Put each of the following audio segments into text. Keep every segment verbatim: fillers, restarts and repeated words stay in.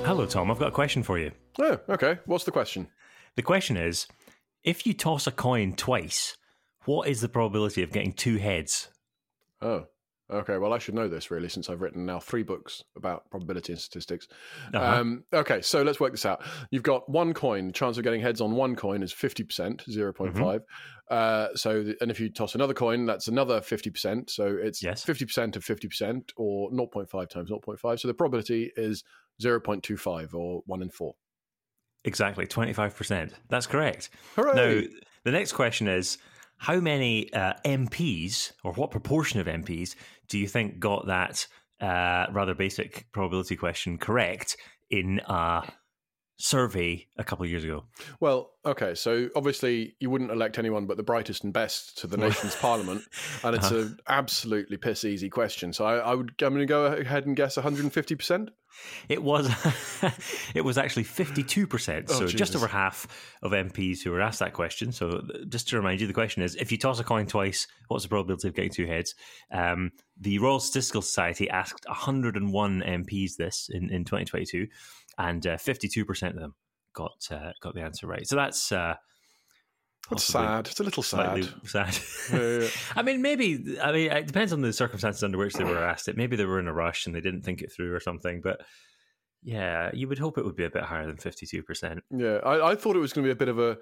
Hello, Tom. I've got a question for you. Oh, okay. What's the question? The question is, if you toss a coin twice, what is the probability of getting two heads? Oh, okay. Well, I should know this, really, since I've written now three books about probability and statistics. Uh-huh. Um, okay, so let's work this out. You've got one coin. The chance of getting heads on one coin is fifty percent, zero point five. Mm-hmm. Uh, so, the, and if you toss another coin, that's another fifty percent. So it's yes. fifty percent of fifty percent, or zero point five times zero point five. So the probability is zero point two five, or one in four. Exactly, twenty-five percent. That's correct. Hooray! Now, the next question is, how many uh, M Ps, or what proportion of M Ps, do you think got that uh, rather basic probability question correct in a survey a couple of years ago? Well, okay, so obviously you wouldn't elect anyone but the brightest and best to the nation's parliament, and it's uh-huh. an absolutely piss easy question. So I, I would, I'm going to go ahead and guess one hundred fifty percent. It was, it was actually fifty-two percent. So Oh, just over half of M Ps who were asked that question. So just to remind you, the question is: if you toss a coin twice, what's the probability of getting two heads? Um, the Royal Statistical Society asked one hundred one M Ps this in, in twenty twenty-two, and uh, fifty-two percent of them got uh, got the answer right. So that's uh, that's sad. It's a little sad. Sad. Yeah, yeah. I mean, maybe. I mean, it depends on the circumstances under which they were asked it. Maybe they were in a rush and they didn't think it through or something. But yeah, you would hope it would be a bit higher than fifty-two percent. Yeah, I, I thought it was going to be a bit of a.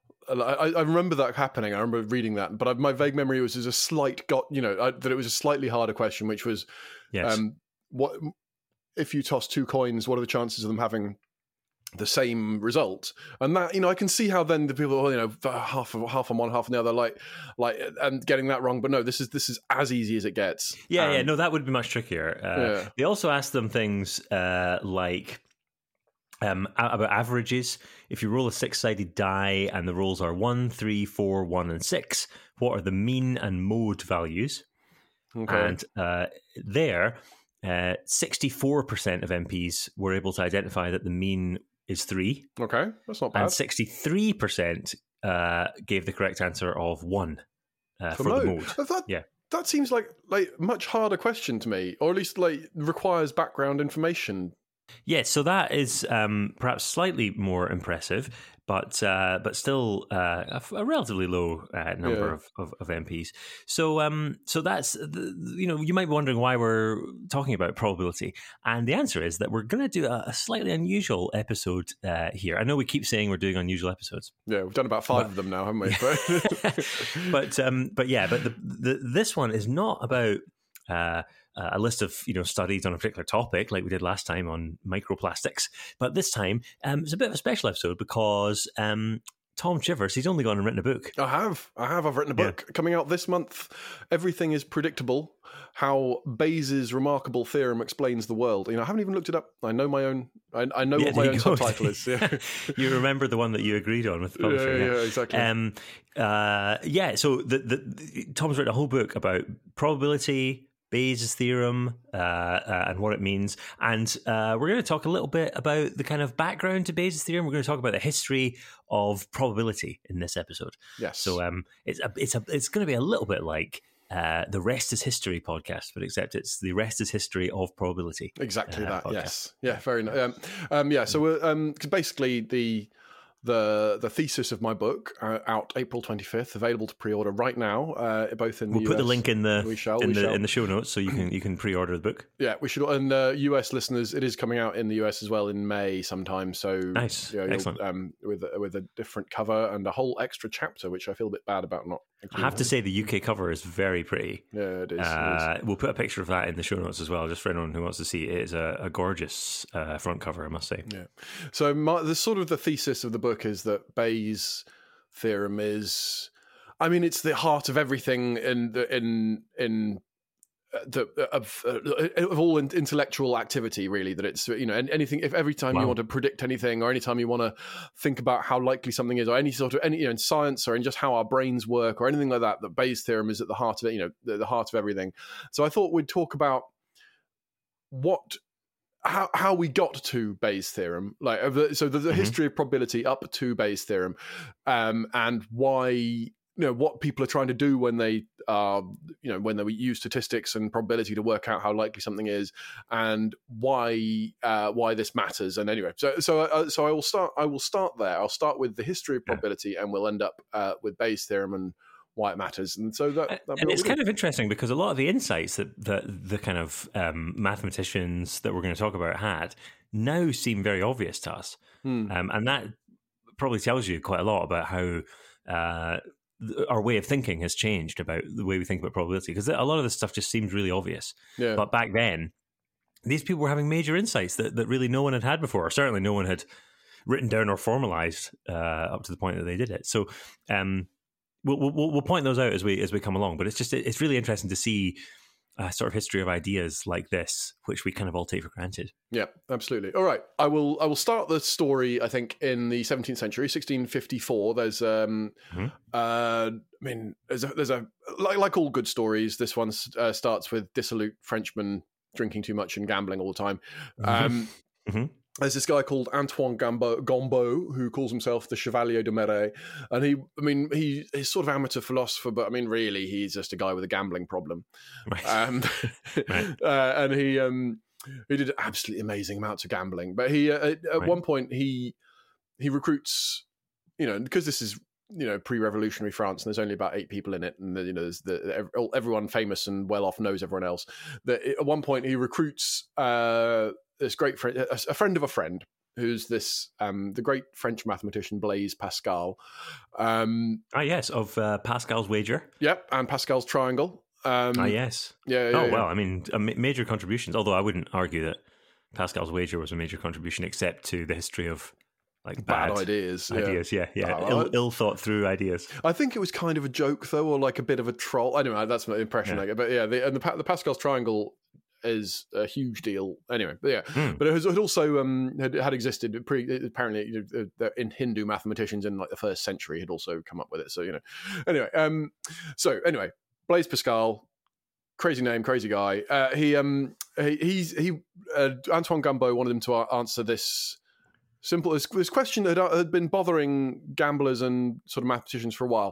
I, I remember that happening. I remember reading that, but I, my vague memory was as a slight got. You know, I, that it was a slightly harder question, which was, yes. um, what if you toss two coins? What are the chances of them having the same result? And that, you know, I can see how then the people, oh, you know, half half on one, half on the other, like, like, and getting that wrong. But no, this is this is as easy as it gets. Yeah, um, yeah, no, that would be much trickier. Uh, yeah. They also asked them things uh, like um, about averages. If you roll a six-sided die and the rolls are one, three, four, one, and six, what are the mean and mode values? Okay. And uh, there, uh, sixty-four percent of M Ps were able to identify that the mean is three. Okay, that's not bad. And sixty-three percent uh, gave the correct answer of one uh, for, for the mode. That, yeah. That seems like like much harder question to me, or at least like requires background information. Yeah, so that is um, perhaps slightly more impressive, but uh, but still uh, a, a relatively low uh, number Yeah. of, of, of M Ps. So um, so that's the, you know, you might be wondering why we're talking about probability, and the answer is that we're going to do a, a slightly unusual episode uh, here. I know we keep saying we're doing unusual episodes. Yeah, we've done about five but, of them now, haven't we? but um, but yeah, but the, the, this one is not about. Uh, Uh, a list of you know studies on a particular topic like we did last time on microplastics, but this time um, it's a bit of a special episode because um, Tom Chivers, he's only gone and written a book. I have, I have. I've written a book yeah. coming out this month. Everything is predictable. How Bayes' remarkable theorem explains the world. You know, I haven't even looked it up. I know my own. I, I know yeah, what my own go. subtitle is. Yeah. You remember the one that you agreed on with the publisher? Yeah, yeah, yeah exactly. Um, uh, yeah. So the, the, the Tom's written a whole book about probability, Bayes' theorem, uh, uh, and what it means. And uh, we're going to talk a little bit about the kind of background to Bayes' theorem. We're going to talk about the history of probability in this episode. Yes. So um, it's a, it's a, it's going to be a little bit like uh, the Rest is History podcast, but except it's the Rest is History of Probability. Exactly uh, that. podcast. Yes. Yeah. Very nice. Um, um, yeah. So we're um, cause basically the. The the thesis of my book uh, out April twenty-fifth, available to pre-order right now, uh, both in the we'll U S. We'll put the link in the we shall, in we the shall. in the show notes so you can you can pre-order the book. Yeah, we should. And uh, U S listeners, it is coming out in the U S as well in May sometime. So nice, you know, excellent. Um, with with a different cover and a whole extra chapter, which I feel a bit bad about not. I have to say the U K cover is very pretty. Yeah, it is. Uh, it is. We'll put a picture of that in the show notes as well, just for anyone who wants to see. It is a, a gorgeous uh, front cover, I must say. Yeah. So my, the sort of the thesis of the book is that Bayes' theorem is, I mean, it's the heart of everything in the, in in the of, of all intellectual activity, really. That it's, you know, anything. If every time wow. you want to predict anything, or any time you want to think about how likely something is, or any sort of any, you know, in science, or in just how our brains work, or anything like that, that Bayes' theorem is at the heart of it. You know, the, the heart of everything. So I thought we'd talk about what. How how we got to Bayes' theorem, like so the, the mm-hmm. history of probability up to Bayes' theorem, um, and why you know, what people are trying to do when they uh, you know, when they use statistics and probability to work out how likely something is, and why uh, why this matters. And anyway, so so uh, so I will start I will start there. I'll start with the history of probability, yeah. and we'll end up uh, with Bayes' theorem and why it matters. And so that and it's kind of interesting because a lot of the insights that, that the kind of um, mathematicians that we're going to talk about had now seem very obvious to us. Hmm. Um, and that probably tells you quite a lot about how uh, our way of thinking has changed about the way we think about probability, because a lot of this stuff just seems really obvious. Yeah. But back then, these people were having major insights that, that really no one had had before, or certainly no one had written down or formalized uh, up to the point that they did it. So, um, We'll, we'll we'll point those out as we as we come along, but it's just it's really interesting to see a sort of history of ideas like this, which we kind of all take for granted. Yeah, absolutely. All right, I will I will start the story. I think in the seventeenth century, sixteen fifty-four. There's um, mm-hmm. uh, I mean, there's a, there's a like like all good stories. This one uh, starts with dissolute Frenchmen drinking too much and gambling all the time. Um, mm-hmm. There's this guy called Antoine Gambo, Gombeau, who calls himself the Chevalier de Marais. And he, I mean, he, he's sort of amateur philosopher, but I mean, really, he's just a guy with a gambling problem. Right. Um, right. Uh, and he um, he did absolutely amazing amounts of gambling. But he, uh, at, at right. one point, he he recruits, you know, because this is, you know, pre-revolutionary France, and there's only about eight people in it, and you know, there's the everyone famous and well off knows everyone else. That at one point he recruits uh, this great friend, a friend of a friend, who's this um, the great French mathematician Blaise Pascal. Um, ah, yes, of uh, Pascal's wager. Yep, and Pascal's triangle. Um, ah, yes. Yeah. yeah oh yeah. well, I mean, major contributions. Although I wouldn't argue that Pascal's wager was a major contribution, except to the history of. Like bad, bad ideas, ideas, yeah, yeah, yeah. Oh, Ill, ill thought through ideas. I think it was kind of a joke, though, or like a bit of a troll. I don't know. That's my impression. Yeah. I get, but yeah, the, and the, the Pascal's triangle is a huge deal. Anyway, but yeah, mm. but it, was, it also um, had, had existed pre. Apparently, you know, in Hindu mathematicians in like the first century had also come up with it. So you know, anyway, um, so anyway, Blaise Pascal. Crazy name, crazy guy. Uh, he um he he's he uh, Antoine Gombeau wanted him to answer this. Simple. This, this question had, had been bothering gamblers and sort of mathematicians for a while.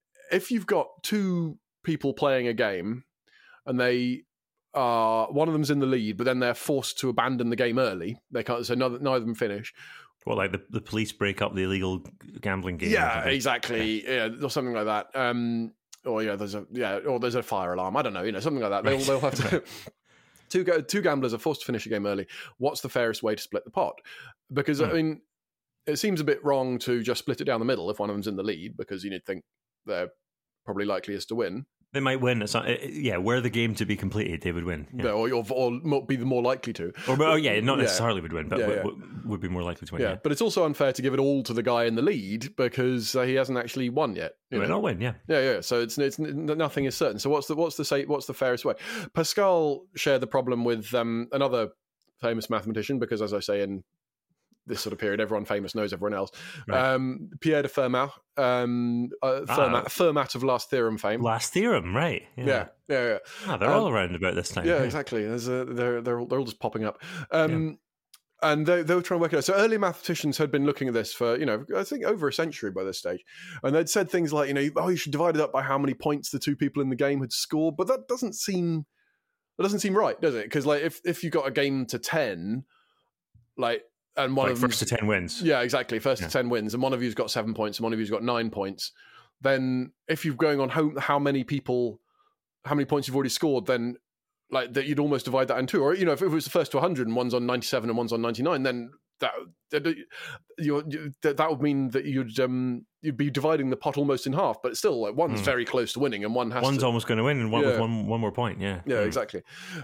If you've got two people playing a game and they are one of them's in the lead, but then they're forced to abandon the game early, they can't. So neither, neither of them finish. Well, like the, the police break up the illegal gambling game. Yeah, exactly. Yeah. yeah, or something like that. Um, or yeah, there's a yeah, or there's a fire alarm. I don't know. You know, something like that. They'll right. they'll have to. Two two gamblers are forced to finish a game early. What's the fairest way to split the pot? Because, mm. I mean, it seems a bit wrong to just split it down the middle if one of them's in the lead, because you need to think they're probably likeliest to win. They might win. It's not, yeah, were the game to be completed, they would win. Yeah. Or, or, or be the more likely to. Or, oh, yeah, not necessarily yeah. would win, but yeah, would, yeah. would be more likely to win. Yeah. yeah, but it's also unfair to give it all to the guy in the lead because uh, he hasn't actually won yet. He might not win, yeah. Yeah, yeah. So it's, it's nothing is certain. So what's the what's the say what's the fairest way? Pascal shared the problem with um, another famous mathematician because, as I say, in this sort of period, everyone famous knows everyone else. Right. Um, Pierre de Fermat, um, uh, Fermat, ah, Fermat of Last Theorem fame. Last Theorem, right? Yeah, yeah, yeah. yeah. Ah, they're um, all around about this time. Yeah, yeah. exactly. There's a, they're they're all, they're all just popping up. Um, yeah. And they, they were trying to work it out. So early mathematicians had been looking at this for, you know, I think over a century by this stage. And they'd said things like, you know, oh, you should divide it up by how many points the two people in the game had scored. But that doesn't seem, that doesn't seem right, does it? Because like if, if you got a game to ten, like, and one like of first to ten wins. Yeah, exactly. First yeah. to ten wins. And one of you's got seven points and one of you's got nine points. Then if you're going on how, how many people, how many points you've already scored, then like that you'd almost divide that in two. Or, you know, if it was the first to one hundred and one's on ninety-seven and one's on ninety-nine, then that that, you, that, that would mean that you'd um, you'd be dividing the pot almost in half. But still, like, one's mm. very close to winning and one has One's to, almost going to win and one yeah. with one, one more point, yeah. Yeah, mm. exactly.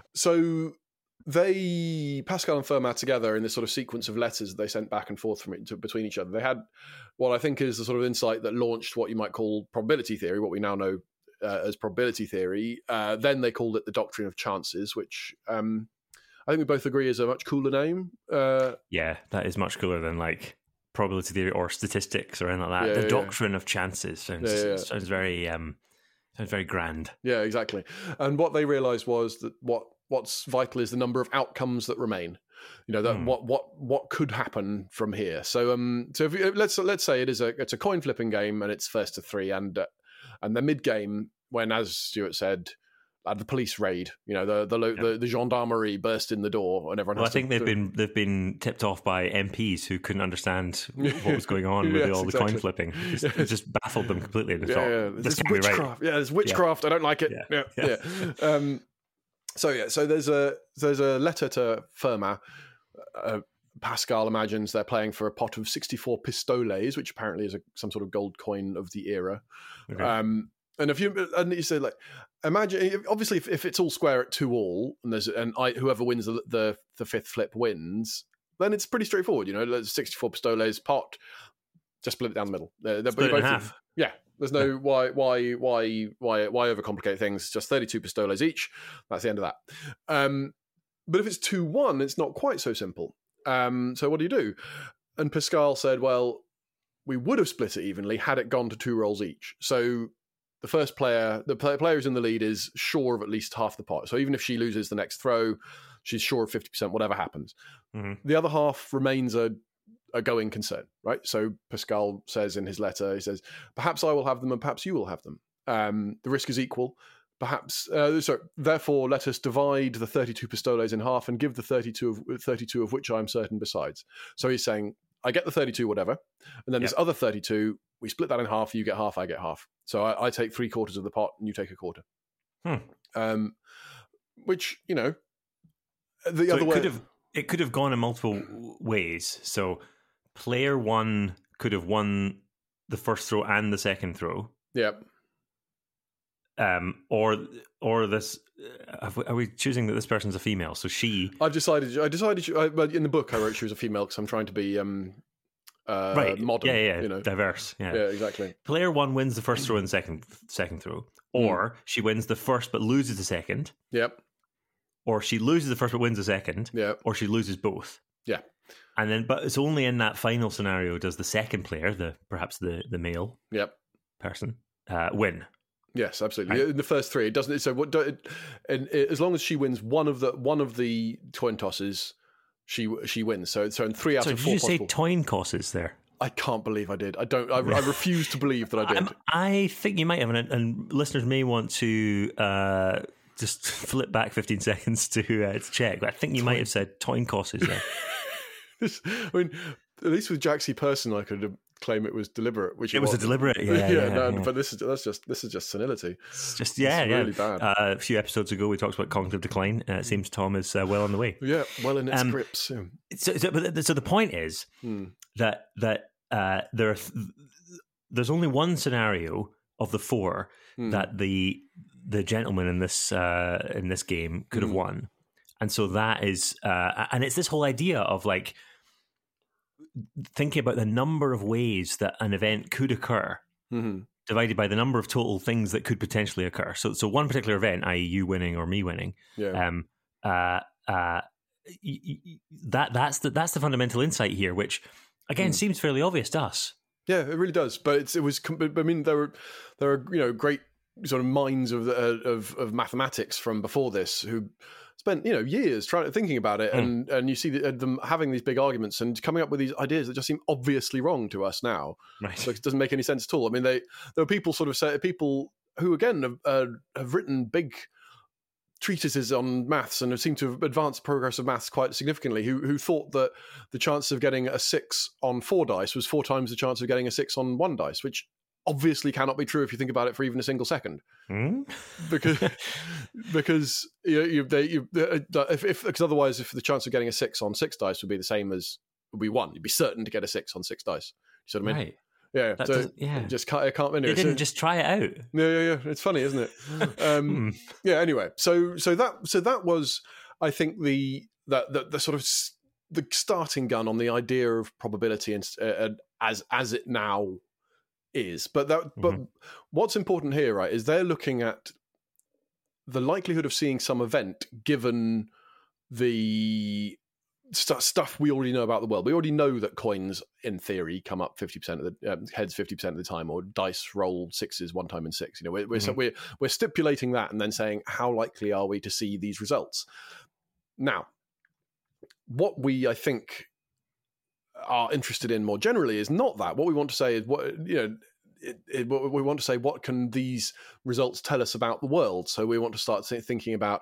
So they, Pascal and Fermat together in this sort of sequence of letters they sent back and forth from it to, between each other, they had what I think is the sort of insight that launched what you might call probability theory, what we now know uh, as probability theory. Uh, then they called it the doctrine of chances, which um, I think we both agree is a much cooler name. Uh, yeah, that is much cooler than like probability theory or statistics or anything like that. Yeah, the yeah, doctrine yeah. of chances sounds, yeah, yeah. sounds very um, sounds very grand. Yeah, exactly. And what they realised was that what what's vital is the number of outcomes that remain. You know, that mm. what what what could happen from here. So um, so if you, let's let's say it is a it's a coin flipping game and it's first to three, and uh, And then mid game, when, as Stuart said, uh, the police raid, you know, the the, yeah. the the gendarmerie burst in the door, and everyone. Well, has I think to, they've been they've been tipped off by M Ps who couldn't understand what was going on with yes, all the exactly. coin flipping. It just, it just baffled them completely. And they yeah, thought, yeah. this This can't be right. witchcraft. Yeah, there's witchcraft. Yeah. I don't like it. Yeah, yeah. yeah. yeah. Um, so yeah, so there's a there's a letter to Fermat. Uh, Pascal imagines they're playing for a pot of sixty-four pistoles, which apparently is a, some sort of gold coin of the era. Okay. Um, and if you and you say like, imagine obviously if, if it's all square at two all, and there's and I, whoever wins the, the the fifth flip wins, then it's pretty straightforward. You know, there's sixty-four pistoles pot, just split it down the middle. They're, they're split it in half. Yeah, there's no yeah. why why why why why overcomplicate things. Just thirty-two pistoles each. That's the end of that. Um, but if it's two one, it's not quite so simple. Um, so what do you do? And Pascal said, well, we would have split it evenly had it gone to two rolls each. So the first player, the player, player who's in the lead is sure of at least half the pot. So even if she loses the next throw, she's sure of fifty percent, whatever happens. Mm-hmm. The other half remains a, a going concern, right? So Pascal says in his letter, he says, perhaps I will have them and perhaps you will have them. Um, the risk is equal. Perhaps, uh, so therefore, let us divide the thirty-two pistoles in half and give the thirty-two of, thirty-two of which I am certain besides. So he's saying, I get the thirty-two, whatever, and then yep. this other thirty-two, we split that in half, you get half, I get half. So I, I take three quarters of the pot and you take a quarter. Hmm. Um, which, you know, the so other it way... Could have, it could have gone in multiple ways. So player one could have won the first throw and the second throw. Yep. Um, or or this, uh, are we choosing that this person's a female? So she, I've decided. I decided. I, well, in the book, I wrote she was a female because I'm trying to be um, uh, right, modern. Yeah, yeah, you know, diverse. Yeah, yeah, exactly. Player one wins the first throw and second second throw, or mm. she wins the first but loses the second. Yep. Or she loses the first but wins the second. Yep. Or she loses both. Yeah. And then, but it's only in that final scenario does the second player, the perhaps the the male, yep, person, uh, win. Yes, absolutely. Right. In the first three, it doesn't. So what? It, and it, as long as she wins one of the one of the coin tosses, she she wins. So so in three out so of four. Did you possible, say coin tosses there? I can't believe I did. I don't. I, I refuse to believe that I did. I'm, I think you might have, and, and listeners may want to uh, just flip back fifteen seconds to uh, to check. But I think you might have said coin tosses there. this, I mean, at least with Jaxie Person, I could have claim it was deliberate, which it, it was wasn't. a deliberate, yeah, yeah, yeah, no, yeah. But this is that's just this is just senility. It's just yeah, it's yeah, really bad. Uh, a few episodes ago, we talked about cognitive decline. Uh, it seems Tom is uh, well on the way. Yeah, well in its um, grips. Yeah. So, so, but the, so the point is hmm. that that uh, there are th- there's only one scenario of the four hmm. that the the gentleman in this uh, in this game could hmm. have won, and so that is uh, and it's this whole idea of like. Thinking about the number of ways that an event could occur, mm-hmm. divided by the number of total things that could potentially occur. So, so one particular event, that is, you winning or me winning, yeah. um, uh, uh, y- y- that that's the that's the fundamental insight here, which again mm. seems fairly obvious to us. Yeah, it really does. But it's, it was. I mean, there were there are you know great sort of minds of of of mathematics from before this who. Spent you know years trying thinking about it, mm. and and you see the, them having these big arguments and coming up with these ideas that just seem obviously wrong to us now. Right. So it doesn't make any sense at all. I mean, they there are people sort of say people who again have, uh, have written big treatises on maths and have seemed to have advanced progress of maths quite significantly. Who who thought that the chance of getting a six on four dice was four times the chance of getting a six on one dice, which. Obviously cannot be true if you think about it for even a single second, mm? because because you, you, they, you if, if because otherwise if the chance of getting a six on six dice would be the same as would be one, you'd be certain to get a six on six dice. You see what I mean? Right. Yeah. That so yeah. just can't. I can't. Anyway, they didn't so, just try it out. Yeah, yeah, yeah. It's funny, isn't it? um, mm. Yeah. Anyway, so so that so that was, I think the that the, the sort of the starting gun on the idea of probability and uh, as as it now. Is but that but mm-hmm. what's important here, right, is they're looking at the likelihood of seeing some event given the st- stuff we already know about the world. We already know that coins, in theory, come up fifty percent of the uh, heads fifty percent of the time, or dice roll sixes one time in six. You know, we're we're, mm-hmm. so we're we're stipulating that and then saying how likely are we to see these results. Now, what we I think. Are interested in more generally is not that. What we want to say is what you know it, it, we want to say, what can these results tell us about the world? So we want to start thinking about,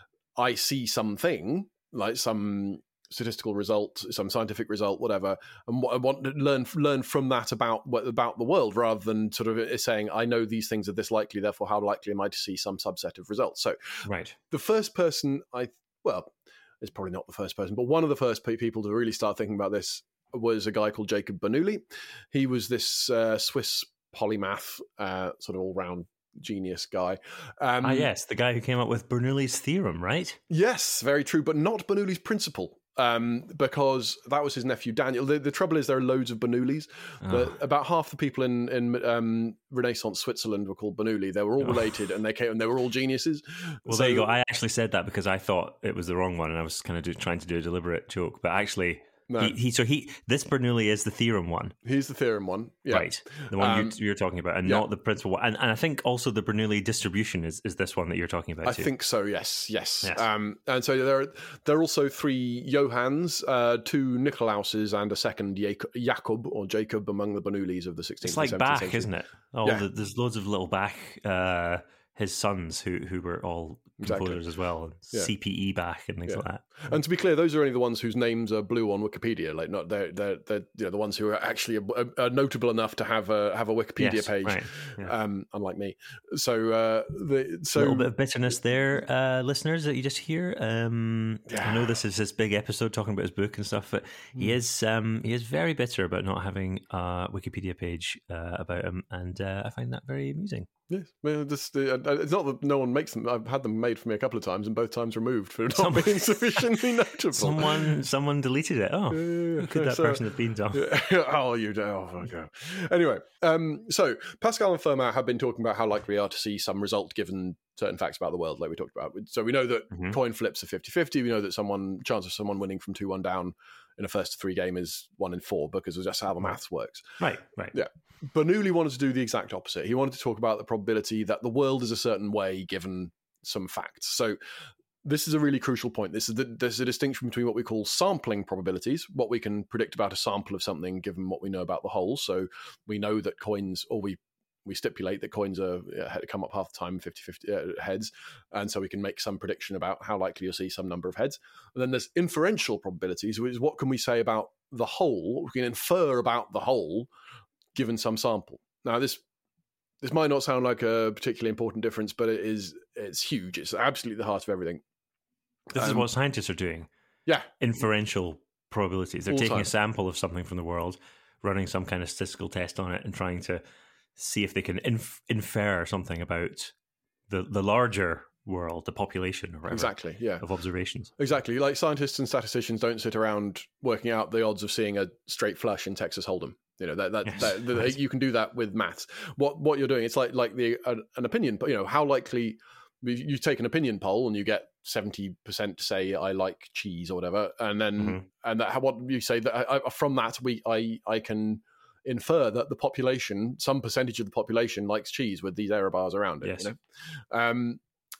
I see something, like some statistical result, some scientific result, whatever, and I want to learn learn from that about about the world, rather than sort of saying, I know these things are this likely, therefore how likely am I to see some subset of results? So right. The first person, I well, it's probably not the first person, but one of the first people to really start thinking about this was a guy called Jacob Bernoulli. He was this uh, Swiss polymath, uh, sort of all-round genius guy. Um, ah, yes, the guy who came up with Bernoulli's theorem, right? Yes, very true, but not Bernoulli's principle. Um, because that was his nephew Daniel. The, the trouble is there are loads of Bernoullis. Oh. About half the people in in um, Renaissance Switzerland were called Bernoulli. They were all related, oh. and they came and they were all geniuses. Well, so, there you go. I actually said that because I thought it was the wrong one, and I was kind of do, trying to do a deliberate joke, but actually. No. He, he so he this Bernoulli is the theorem one. He's the theorem one, yeah. Right? The one um, you're, you're talking about, and yeah. not the principal one. And, and I think also the Bernoulli distribution is, is this one that you're talking about. I too. think so. Yes, yes. yes. Um, and so there are there are also three Johanns, uh, two Nicolauses, and a second Jacob or Jacob among the Bernoullis of the sixteenth. It's like and Bach, century. Isn't it? Oh, yeah. the, there's loads of little Bach. Uh, his sons who who were all composers exactly. as well, yeah. C P E Bach and things yeah. like that. And to be clear, those are only the ones whose names are blue on Wikipedia. Like, not they're they're, they're you know, the ones who are actually are, are notable enough to have a have a Wikipedia yes, page. Right. Yeah. Um, unlike me. So uh, the so a little bit of bitterness there, uh, listeners, that you just hear. Um, yeah. I know this is his big episode talking about his book and stuff, but he mm. is um, he is very bitter about not having a Wikipedia page uh, about him, and uh, I find that very amusing. Yes, well, just, uh, it's not that no one makes them. I've had them made for me a couple of times, and both times removed for not someone, being sufficiently notable. Someone, someone deleted it. Oh, yeah, yeah, yeah. who could that so, person have been, Tom? Yeah. Oh, you don't. Oh, okay. Anyway, um, so Pascal and Fermat have been talking about how likely we are to see some result given certain facts about the world, like we talked about. So we know that mm-hmm. coin flips are fifty-fifty. We know that someone chance of someone winning from two one down in a first to three game is one in four, because that's how the maths works. Right, right. Yeah. Bernoulli wanted to do the exact opposite. He wanted to talk about the probability that the world is a certain way given some facts. So this is a really crucial point. This is the, there's a distinction between what we call sampling probabilities, what we can predict about a sample of something given what we know about the whole. So we know that coins, or we we stipulate that coins are uh, come up half the time, fifty-fifty uh, heads, and so we can make some prediction about how likely you'll see some number of heads. And then there's inferential probabilities, which is what can we say about the whole, what we can infer about the whole given some sample. Now, this this might not sound like a particularly important difference, but it is. It's huge. It's absolutely the heart of everything. This um, is what scientists are doing. Yeah. Inferential probabilities. They're All taking time. a sample of something from the world, running some kind of statistical test on it, and trying to see if they can inf- infer something about the, the larger world, the population, or whatever, exactly, yeah, of observations. Exactly. Like scientists and statisticians don't sit around working out the odds of seeing a straight flush in Texas Hold'em. You know that that, yes, that, that right. you can do that with maths. What what you're doing, it's like like the uh, an opinion. You know, how likely you take an opinion poll and you get seventy percent say I like cheese or whatever, and then mm-hmm. and that what you say that I, I, from that we I I can infer that the population, some percentage of the population likes cheese with these error bars around it. Yes. You know? Um.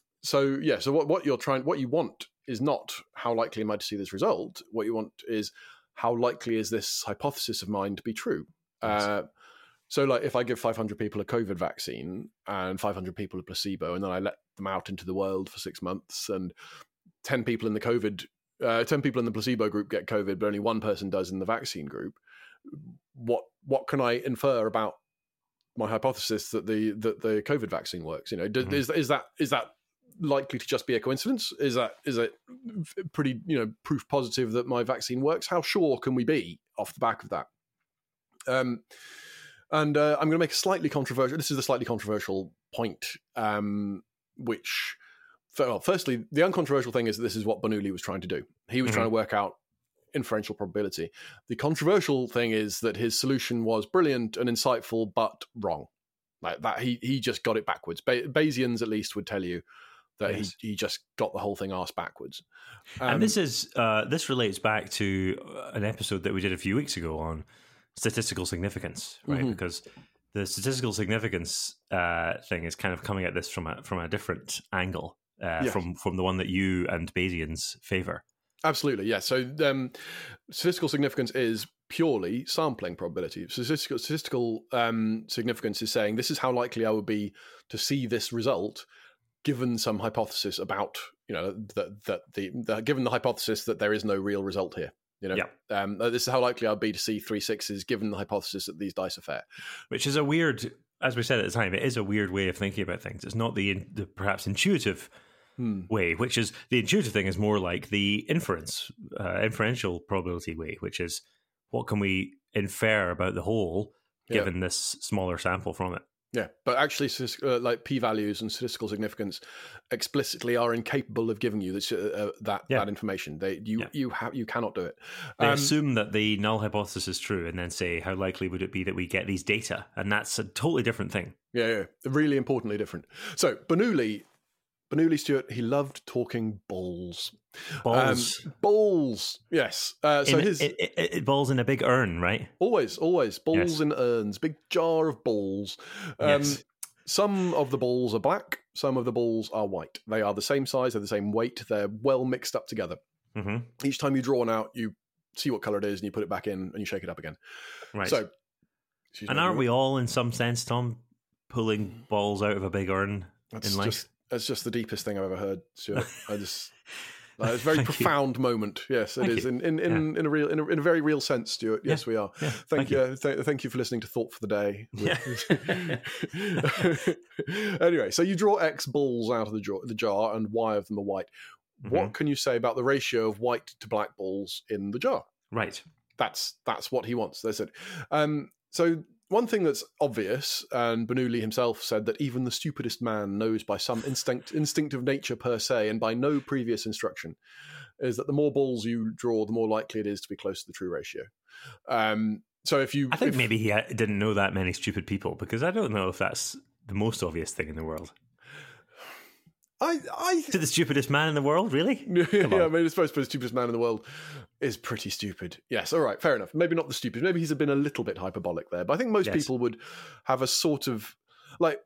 So yeah. So what what you're trying, what you want is not how likely am I to see this result. What you want is how likely is this hypothesis of mine to be true? Yes. Uh, so like if I give five hundred people a COVID vaccine and five hundred people a placebo, and then I let them out into the world for six months and ten people in the COVID, uh, ten people in the placebo group get COVID, but only one person does in the vaccine group, what what can I infer about my hypothesis that the that the COVID vaccine works? You know, do, mm-hmm. is is that is that likely to just be a coincidence? Is that is it pretty, you know, proof positive that my vaccine works? How sure can we be off the back of that? Um, and uh, I'm going to make a slightly controversial. This is a slightly controversial point, um, which, well, firstly, the uncontroversial thing is that this is what Bernoulli was trying to do. He was mm-hmm. trying to work out inferential probability. The controversial thing is that his solution was brilliant and insightful, but wrong. Like that, he he just got it backwards. Ba- Bayesians, at least, would tell you that yes. he, he just got the whole thing arse backwards. Um, and this is uh, this relates back to an episode that we did a few weeks ago on statistical significance, right? Mm-hmm. Because the statistical significance uh, thing is kind of coming at this from a from a different angle, uh, yes. from from the one that you and Bayesians favor. Absolutely, yeah. So um, statistical significance is purely sampling probability. Statistical, statistical um, significance is saying this is how likely I would be to see this result given some hypothesis about, you know, that that the, the given the hypothesis that there is no real result here. You know, yeah. um, this is how likely I'd be to see three sixes given the hypothesis that these dice are fair. Which is a weird, as we said at the time, it is a weird way of thinking about things. It's not the, the perhaps intuitive hmm. way, which is the intuitive thing is more like the inference, uh, inferential probability way, which is what can we infer about the whole given yeah. this smaller sample from it. Yeah, but actually, uh, like p-values and statistical significance explicitly are incapable of giving you this, uh, that yeah. that information. They you yeah. you have you cannot do it. They um, assume that the null hypothesis is true, and then say how likely would it be that we get these data, and that's a totally different thing. Yeah, yeah, really importantly different. So Bernoulli, Bernoulli Stewart, he loved talking balls. Balls. Um, balls, yes. Uh, so in, his it, it, it balls in a big urn, right? Always, always. Balls yes. in urns, big jar of balls. Um, yes. Some of the balls are black, some of the balls are white. They are the same size, they're the same weight, they're well mixed up together. Mm-hmm. Each time you draw one out, you see what colour it is and you put it back in and you shake it up again. Right. So, and aren't we all, in some sense, Tom, pulling balls out of a big urn that's in life? Just, that's just the deepest thing I've ever heard, Stuart. I just... Uh, it's a very Thank profound you. moment. Yes, it Thank is you. in in, in, yeah. in a real in a, in a very real sense, Stuart. Yes, yeah. we are. Yeah. Thank, Thank you. you. Uh, th- thank you for listening to Thought for the Day. Yeah. Anyway, so you draw X balls out of the jar, the jar, and Y of them are white. Mm-hmm. What can you say about the ratio of white to black balls in the jar? Right. That's that's what he wants. That's it. Um, so. One thing that's obvious, and Bernoulli himself said that even the stupidest man knows by some instinct, instinct of nature per se, and by no previous instruction, is that the more balls you draw, the more likely it is to be close to the true ratio. Um, so if you, I think if, maybe he didn't know that many stupid people, because I don't know if that's the most obvious thing in the world. I, I to the stupidest man in the world, really? yeah, I mean, I suppose the stupidest man in the world is pretty stupid. Yes, all right, fair enough. Maybe not the stupidest. Maybe he's been a little bit hyperbolic there, but I think most yes. people would have a sort of like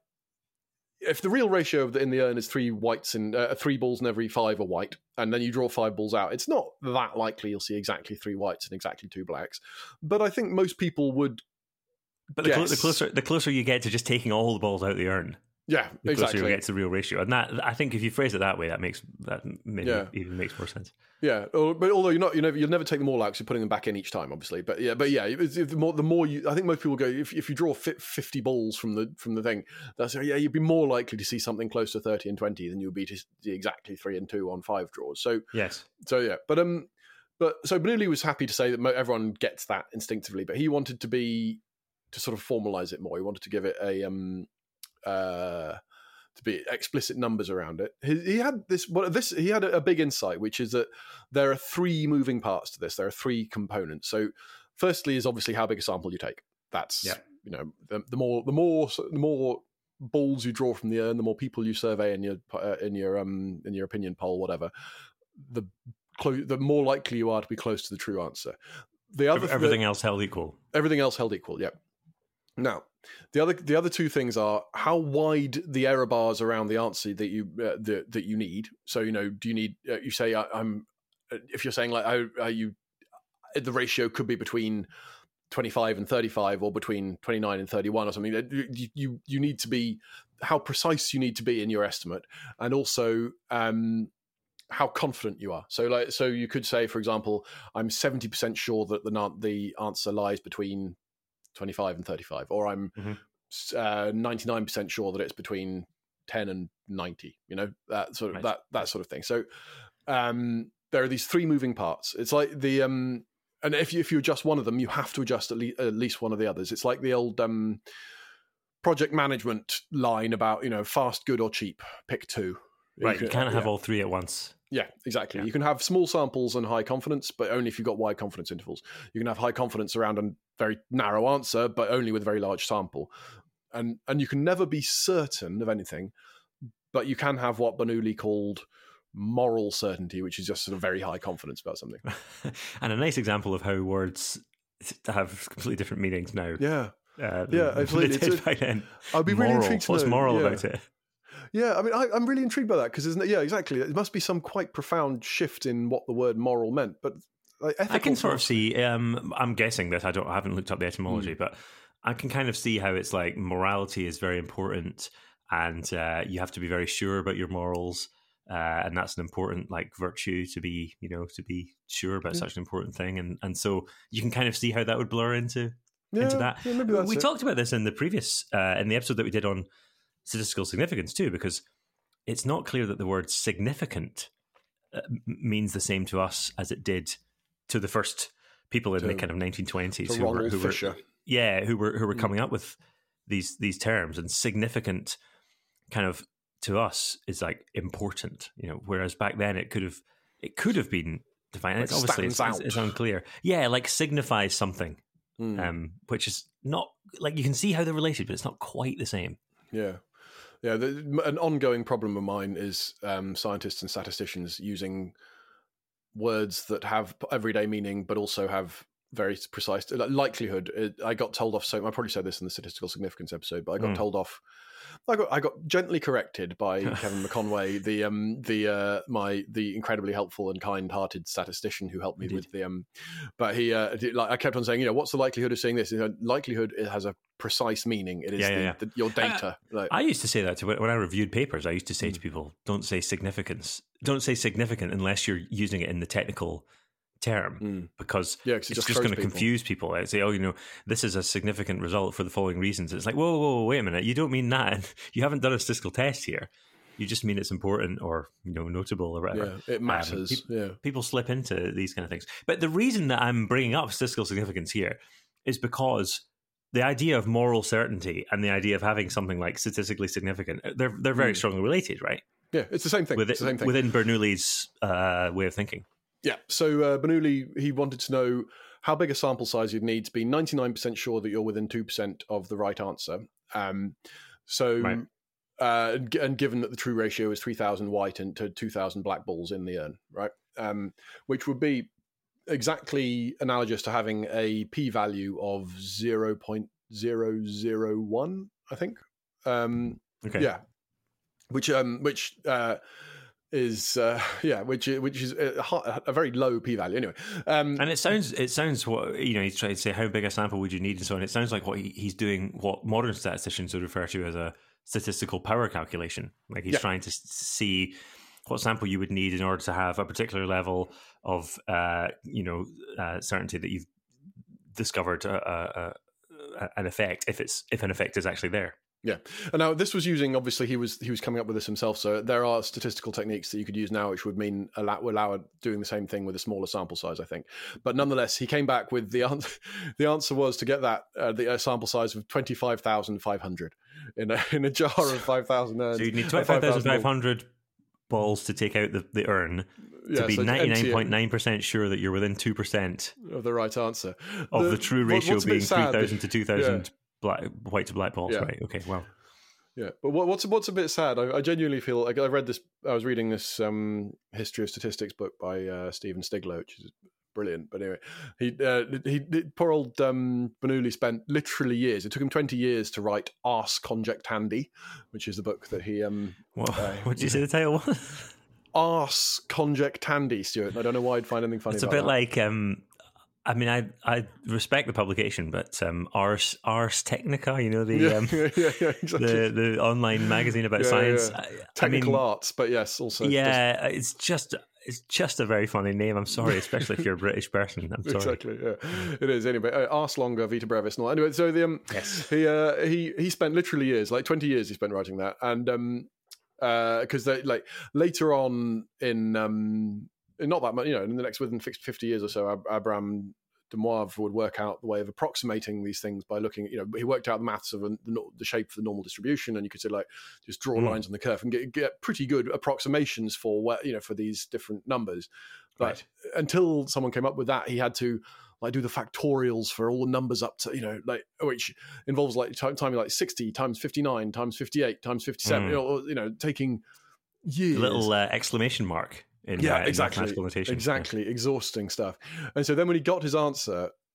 if the real ratio of the, in the urn is three whites and uh, three balls and every five are white, and then you draw five balls out, it's not that likely you'll see exactly three whites and exactly two blacks. But I think most people would. But the, cl- the closer the closer you get to just taking all the balls out of the urn. Yeah, the exactly. closer you get to the real ratio, and that I think if you phrase it that way, that makes that maybe yeah. even makes more sense. Yeah, but although you're not, you never, you'll never take them all out because you're putting them back in each time, obviously. But yeah, but yeah, it's, the more the more you, I think most people go if if you draw fifty balls from the from the thing, that's yeah, you'd be more likely to see something close to thirty and twenty than you'll be to see exactly three and two on five draws. So yes, so yeah, but um, but so Bernoulli was happy to say that everyone gets that instinctively, but he wanted to be to sort of formalize it more. He wanted to give it a um uh. to be explicit numbers around it. He, he had this, well, this he had a, a big insight, which is that there are three moving parts to this. There are three components. So, firstly, is obviously how big a sample you take. That's yeah. you know the, the more the more the more balls you draw from the urn, the more people you survey in your uh, in your um in your opinion poll, whatever. The clo- the more likely you are to be close to the true answer. The other everything the, else held equal. Everything else held equal. Yeah. Now, the other the other two things are how wide the error bars around the answer that you uh, the, that you need. So you know, do you need? Uh, you say I, I'm. If you're saying like, oh, uh, you, the ratio could be between twenty-five and thirty-five, or between twenty-nine and thirty-one, or something. You you you need to be how precise you need to be in your estimate, and also um, how confident you are. So like, so you could say, for example, I'm seventy percent sure that the the answer lies between twenty-five and thirty-five, or I'm mm-hmm. uh, ninety-nine percent sure that it's between ten and ninety, you know, that sort of right. that that sort of thing. So um, there are these three moving parts. It's like the um, and if you if you adjust one of them, you have to adjust at, le- at least one of the others. It's like the old um, project management line about, you know, fast, good, or cheap. Pick two. Right, you, can, you can't have yeah. all three at once. Yeah, exactly. Yeah. You can have small samples and high confidence, but only if you've got wide confidence intervals. You can have high confidence around a very narrow answer, but only with a very large sample. And and you can never be certain of anything, but you can have what Bernoulli called moral certainty, which is just sort of very high confidence about something. And a nice example of how words have completely different meanings now. Yeah. Uh, yeah, absolutely. It's a, I'd be moral. really intrigued to What's know. moral yeah. about it? Yeah, I mean, I, I'm really intrigued by that because, yeah, exactly. It must be some quite profound shift in what the word moral meant. But like ethical I can sort of philosophy. see. Um, I'm guessing this. I don't. I haven't looked up the etymology, Mm. but I can kind of see how it's like morality is very important, and uh, you have to be very sure about your morals, uh, and that's an important like virtue to be, you know, to be sure about Yeah. such an important thing, and and so you can kind of see how that would blur into Yeah, into that. yeah, maybe that's We it. talked about this in the previous uh, in the episode that we did on statistical significance too, because it's not clear that the word significant uh, means the same to us as it did to the first people in To- the kind of nineteen twenties to who were, Ronald who were Fisher. yeah who were who were Mm. coming up with these these terms. And significant kind of to us is like important, you know, whereas back then it could have it could have been defined. Like It's obviously it's, stands it's, it's out. unclear. Yeah, like signifies something, Mm. um, which is not like you can see how they're related, but it's not quite the same. Yeah. Yeah, the, an ongoing problem of mine is um, scientists and statisticians using words that have everyday meaning, but also have very precise like, likelihood. It, I got told off. So I probably said this in the statistical significance episode, but I got Mm. told off. I got I got gently corrected by Kevin McConway, the um the uh my the incredibly helpful and kind-hearted statistician who helped me Indeed. with the um. But he uh did, like I kept on saying, you know, what's the likelihood of seeing this? You know, likelihood it has a precise meaning. It is Yeah, the, yeah, yeah. The, your data. like, I used to say that to when I reviewed papers. I used to say Mm. to people, "Don't say significance. Don't say significant unless you're using it in the technical term, Mm. because Yeah, 'cause it it's just just going throws to people. confuse people." I say, "Oh, you know, this is a significant result for the following reasons." It's like, whoa, whoa, whoa, wait a minute. You don't mean that. You haven't done a statistical test here. You just mean it's important or, you know, notable or whatever. yeah, it matters. peop- yeah. People slip into these kind of things. But the reason that I'm bringing up statistical significance here is because the idea of moral certainty and the idea of having something like statistically significant, they're they're very Mm. strongly related, right? Yeah, it's the same thing. Within, it's the same thing. within Bernoulli's uh, way of thinking. Yeah. So uh, Bernoulli, he wanted to know how big a sample size you'd need to be ninety-nine percent sure that you're within two percent of the right answer. Um, so, Right. uh, and g- and given that the true ratio is three thousand white and to two thousand black balls in the urn, right? Um, which would be exactly analogous to having a p-value of zero point zero zero one, I think. Um, Okay. Yeah. Which, um, which, uh, is uh, yeah, which which is a, hi- a very low p-value anyway. Um, And it sounds, it sounds what, you know, he's trying to say, how big a sample would you need and so on. It sounds like what he, he's doing, what modern statisticians would refer to as a statistical power calculation. Like he's Yeah. trying to s- see what sample you would need in order to have a particular level of, uh, you know, uh, certainty that you've discovered a, a, a, an effect, if it's if an effect is actually there. Yeah, and now this was using obviously he was he was coming up with this himself. So there are statistical techniques that you could use now, which would mean allow, allow doing the same thing with a smaller sample size, I think. But nonetheless, he came back with the answer. The answer was to get that uh, the uh, sample size of twenty five thousand five hundred in a in a jar of five thousand urns. So you'd need uh, twenty-five thousand five hundred balls to take out the, the urn Yeah, to be so to empty it ninety-nine point nine percent sure that you're within two percent of the right answer of the, true what- ratio what's a bit being sad- three thousand to two thousand black, white to black balls, Yeah. right? Okay, well. Yeah, but what, what's what's a bit sad? I, I genuinely feel like I read this. I was reading this um, history of statistics book by uh, Stephen Stigler, which is brilliant. But anyway, he uh, he, he poor old um, Bernoulli spent literally years. It took him twenty years to write Ars Conjectandi, which is the book that he um. What, uh, what did you say the title was? Ars Conjectandi, Stuart. I don't know why I'd find anything funny. It's a about bit that. like, um, I mean, I I respect the publication, but um, Ars Ars Technica, you know, the yeah, um, yeah, yeah, yeah, exactly. the the online magazine about Yeah, science. yeah. I, I Technical mean, arts, but yes, also yeah, it's just it's just a very funny name. I'm sorry, especially if you're a British person. I'm sorry. Exactly, yeah, it is. Anyway, uh, Ars Longa, Vita Brevis, and all. Anyway, so the um, Yes. he uh, he he spent literally years, like twenty years, he spent writing that, and um, because they like later on in um, in not that much, you know, in the next within fifty years or so, Ab- Abraham de Moivre would work out the way of approximating these things by looking, you know, he worked out the maths of a, the, nor- the shape of the normal distribution, and you could say like just draw Mm. lines on the curve and get, get pretty good approximations for where, you know, for these different numbers. But Right. until someone came up with that, he had to like do the factorials for all the numbers up to, you know, like which involves like time, time like sixty times fifty-nine times fifty-eight times fifty-seven, Mm. you, know, you know, taking years. A little uh, exclamation mark in, Yeah, uh, in exactly. mathematical notation. Exactly, exhausting stuff. And so then when he got his answer,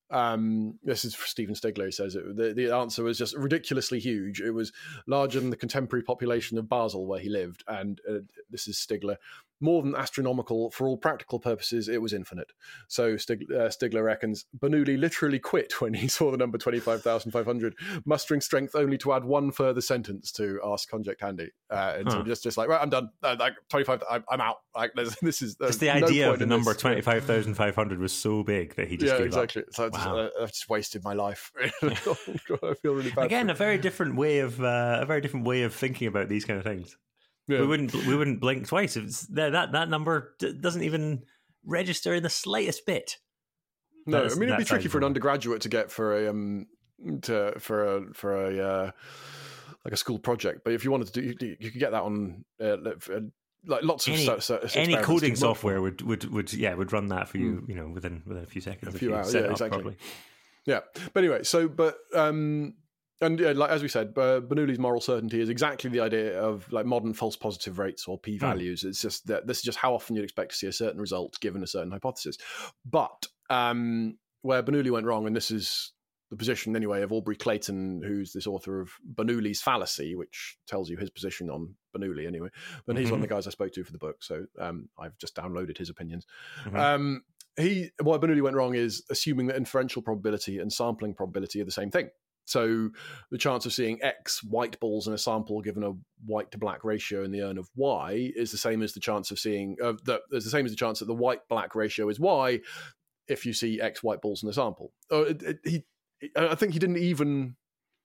Um, this is Stephen Stigler, he says it. The, the answer was just ridiculously huge. It was larger than the contemporary population of Basel, where he lived. And uh, this is Stigler. More than astronomical, for all practical purposes, it was infinite. So Stig, uh, Stigler reckons Bernoulli literally quit when he saw the number twenty-five thousand five hundred, mustering strength only to add one further sentence to Ask Conject Handy. Uh, and huh. so just, just like, right, I'm done. Uh, like twenty-five, I'm, I'm out. Like, this is just the no idea of the number twenty-five thousand five hundred was so big that he just yeah, gave exactly. up. So I just, wow. uh, I've just wasted my life. I feel really bad. Again, a very different way of uh, a very different way of thinking about these kind of things. Yeah. We wouldn't we wouldn't blink twice. It's, that that number doesn't even register in the slightest bit. No, That's, I mean it'd be tricky for an undergraduate to get for a um to for a for a uh, like a school project. But if you wanted to do, you, you could get that on uh, like lots of any, stuff. So any coding software would, would would yeah would run that for you. Mm. You know, within within a few seconds. A few hours. Yeah, exactly. Yeah, but anyway, so but. um And yeah, like as we said, uh, Bernoulli's moral certainty is exactly the idea of like modern false positive rates or p-values. Mm. It's just that this is just how often you'd expect to see a certain result given a certain hypothesis. But um, where Bernoulli went wrong, and this is the position anyway of Aubrey Clayton, who's this author of Bernoulli's Fallacy, which tells you his position on Bernoulli anyway. But he's mm-hmm. one of the guys I spoke to for the book, so um, I've just downloaded his opinions. Mm-hmm. Um, he, why Bernoulli went wrong is assuming that inferential probability and sampling probability are the same thing. So the chance of seeing X white balls in a sample given a white to black ratio in the urn of Y is the same as the chance of seeing uh, that is the same as the chance that the white black ratio is Y if you see X white balls in the sample. Uh, it, it, he, I think he didn't even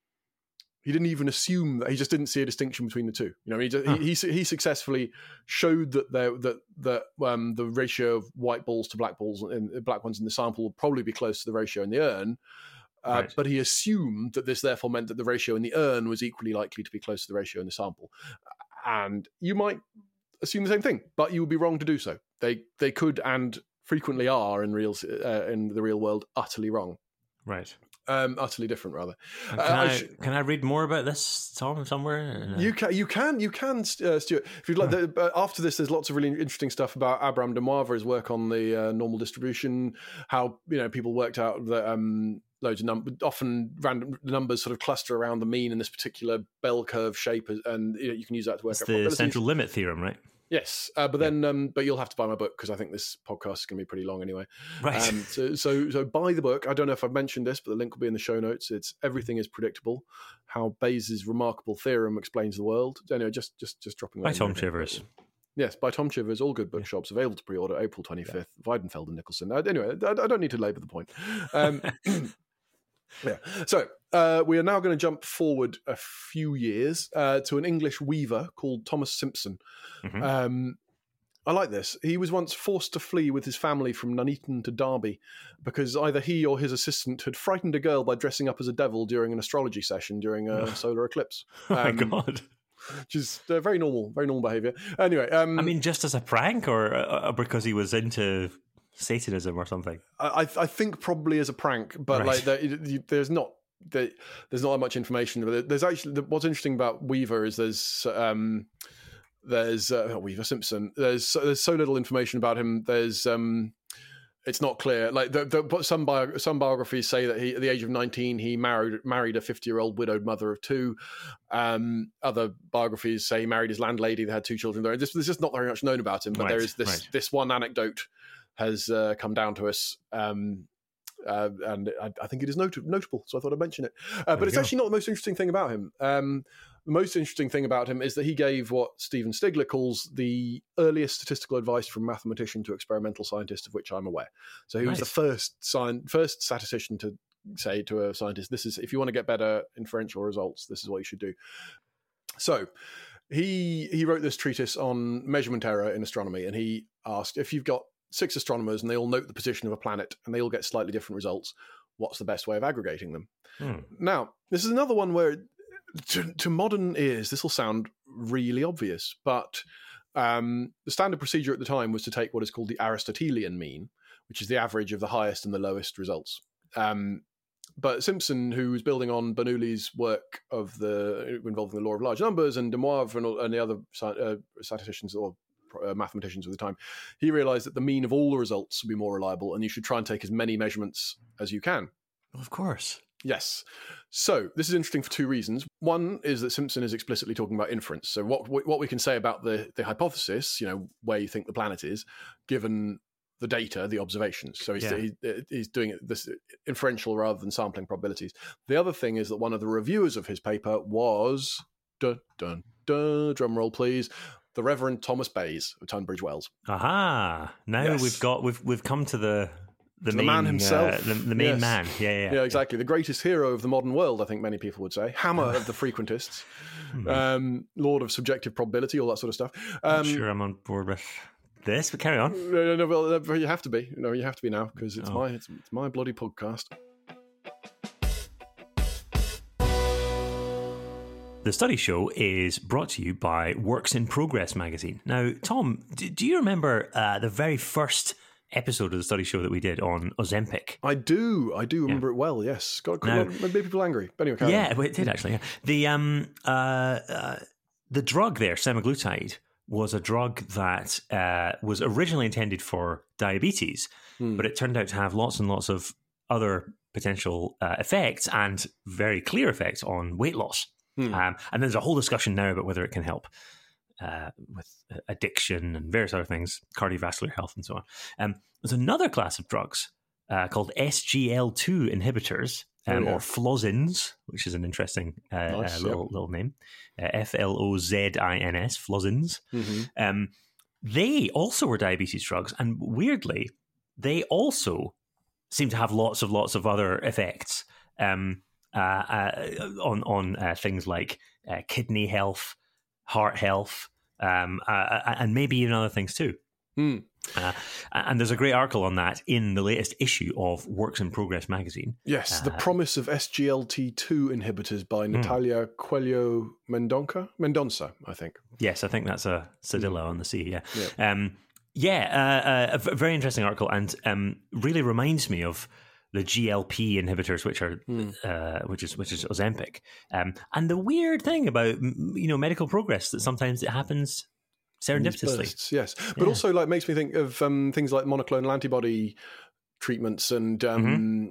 he didn't even assume that. He just didn't see a distinction between the two. You know, he just, huh. he, he he successfully showed that there that that um, the ratio of white balls to black balls and black ones in the sample will probably be close to the ratio in the urn. Uh, right. But he assumed that this therefore meant that the ratio in the urn was equally likely to be close to the ratio in the sample. And you might assume the same thing, but you would be wrong to do so. They they could and frequently are in real uh, in the real world utterly wrong. Right. Um, utterly different, rather. Can, uh, I, I sh- can I read more about this, Tom, somewhere? You can, you can, you can, uh, Stuart. If you'd like, huh. the, uh, after this, there's lots of really interesting stuff about Abraham de Moivre's work on the uh, normal distribution. How you know people worked out that um, loads of numbers, often random numbers, sort of cluster around the mean in this particular bell curve shape, and you know, you can use that to work it's out the probabilities. Central limit theorem, right? Yes, uh, but then, um, but you'll have to buy my book because I think this podcast is going to be pretty long anyway. Right. Um, so, so, so buy the book. I don't know if I've mentioned this, but the link will be in the show notes. It's Everything is Predictable: How Bayes' Remarkable Theorem Explains the World. Anyway, just, just, just dropping that. By Tom Chivers. Yes, by Tom Chivers. All good bookshops, available to pre-order April twenty-fifth. Yeah. Weidenfeld and Nicholson. Uh, anyway, I, I don't need to labour the point. Um, yeah. So uh, we are now going to jump forward a few years uh, to an English weaver called Thomas Simpson. Mm-hmm. Um, I like this. He was once forced to flee with his family from Nuneaton to Derby because either he or his assistant had frightened a girl by dressing up as a devil during an astrology session during a solar eclipse. Um, oh my God. Which is uh, very normal, very normal behaviour. Anyway. Um, I mean, just as a prank or uh, because he was into Satanism or something? I, I think probably as a prank, but right. like there, there's not there, there's not that much information. There's actually what's interesting about Weaver is there's um, there's uh, oh, Weaver Simpson. There's there's so little information about him. There's um, it's not clear. Like the, the, some bio, some biographies say that he at the age of nineteen he married married a fifty year old widowed mother of two. Um, other biographies say he married his landlady. They had two children. There, there's just not very much known about him. But right. there is this right. this one anecdote has uh, come down to us, um, uh, and I, I think it is not- notable, so I thought I'd mention it. Uh, but it's go. actually not the most interesting thing about him. Um, the most interesting thing about him is that he gave what Stephen Stigler calls the earliest statistical advice from mathematician to experimental scientist, of which I'm aware. So he nice. was the first sci- first statistician to say to a scientist, "This is if you want to get better inferential results, this is what you should do." So he he wrote this treatise on measurement error in astronomy, and he asked if you've got six astronomers and they all note the position of a planet and they all get slightly different results, what's the best way of aggregating them? Hmm. Now, this is another one where to, to modern ears, this will sound really obvious, but um, the standard procedure at the time was to take what is called the Aristotelian mean, which is the average of the highest and the lowest results. Um, but Simpson, who was building on Bernoulli's work of the involving the law of large numbers, and de Moivre and, and the other uh, statisticians or uh, mathematicians of the time, he realized that the mean of all the results would be more reliable, and you should try and take as many measurements as you can. Of course. Yes. So this is interesting for two reasons. One is that Simpson is explicitly talking about inference. So what what we can say about the, the hypothesis, you know, where you think the planet is, given the data, the observations. So he's, Yeah. he, he's doing it this inferential rather than sampling probabilities. The other thing is that one of the reviewers of his paper was, dun, dun, dun, drum roll please, the Reverend Thomas Bayes of Tunbridge Wells. Aha! Now Yes. we've got we've we've come to the the, To main, the man himself. uh, the, the main Yes. man. Yeah, yeah, Yeah, exactly. The greatest hero of the modern world, I think many people would say. Hammer of the frequentists. Hmm. Um, Lord of subjective probability, all that sort of stuff. I'm Um, sure I'm on board with this, but carry on. No, no, no. Well, you have to be. No, you have to be now because it's Oh. my it's, it's my bloody podcast. The Study Show is brought to you by Works in Progress magazine. Now, Tom, do, do you remember uh, the very first episode of the Study Show that we did on Ozempic? I do. I do remember it well. Yes. Got, got Now- a lot- made people angry. But anyway, carry Yeah, on. well, it did actually. yeah. The um uh, uh the drug there, semaglutide, was a drug that uh, was originally intended for diabetes, Hmm. but it turned out to have lots and lots of other potential uh, effects and very clear effects on weight loss. Hmm. Um, and there's a whole discussion now about whether it can help uh, with addiction and various other things, cardiovascular health and so on. Um, there's another class of drugs uh, called S G L two inhibitors, um, Oh, yeah. or flozins, which is an interesting uh, Nice, uh, little, little name. Uh, F L O Z I N S, flozins. Mhm. Um, they also were diabetes drugs, and weirdly, they also seem to have lots of lots of other effects um, uh, uh, on on uh, things like uh, kidney health, heart health, um, uh, and maybe even other things too. Hmm. Uh, and there's a great article on that in the latest issue of Works in Progress magazine. Yes, the Uh, promise of S G L T two inhibitors by Natalia Coelho Mendonca, Mendonça, I think. Yes, I think that's a Cedilla on the sea. Yeah, Yeah. um, yeah, uh, uh, a v- very interesting article, and um, really reminds me of the G L P inhibitors, which are Hmm. uh, which is which is Ozempic, um, and the weird thing about m- you know medical progress that sometimes it happens In these serendipitously. bursts, yes, but Yeah. also like makes me think of um, things like monoclonal antibody treatments and um, Mm-hmm.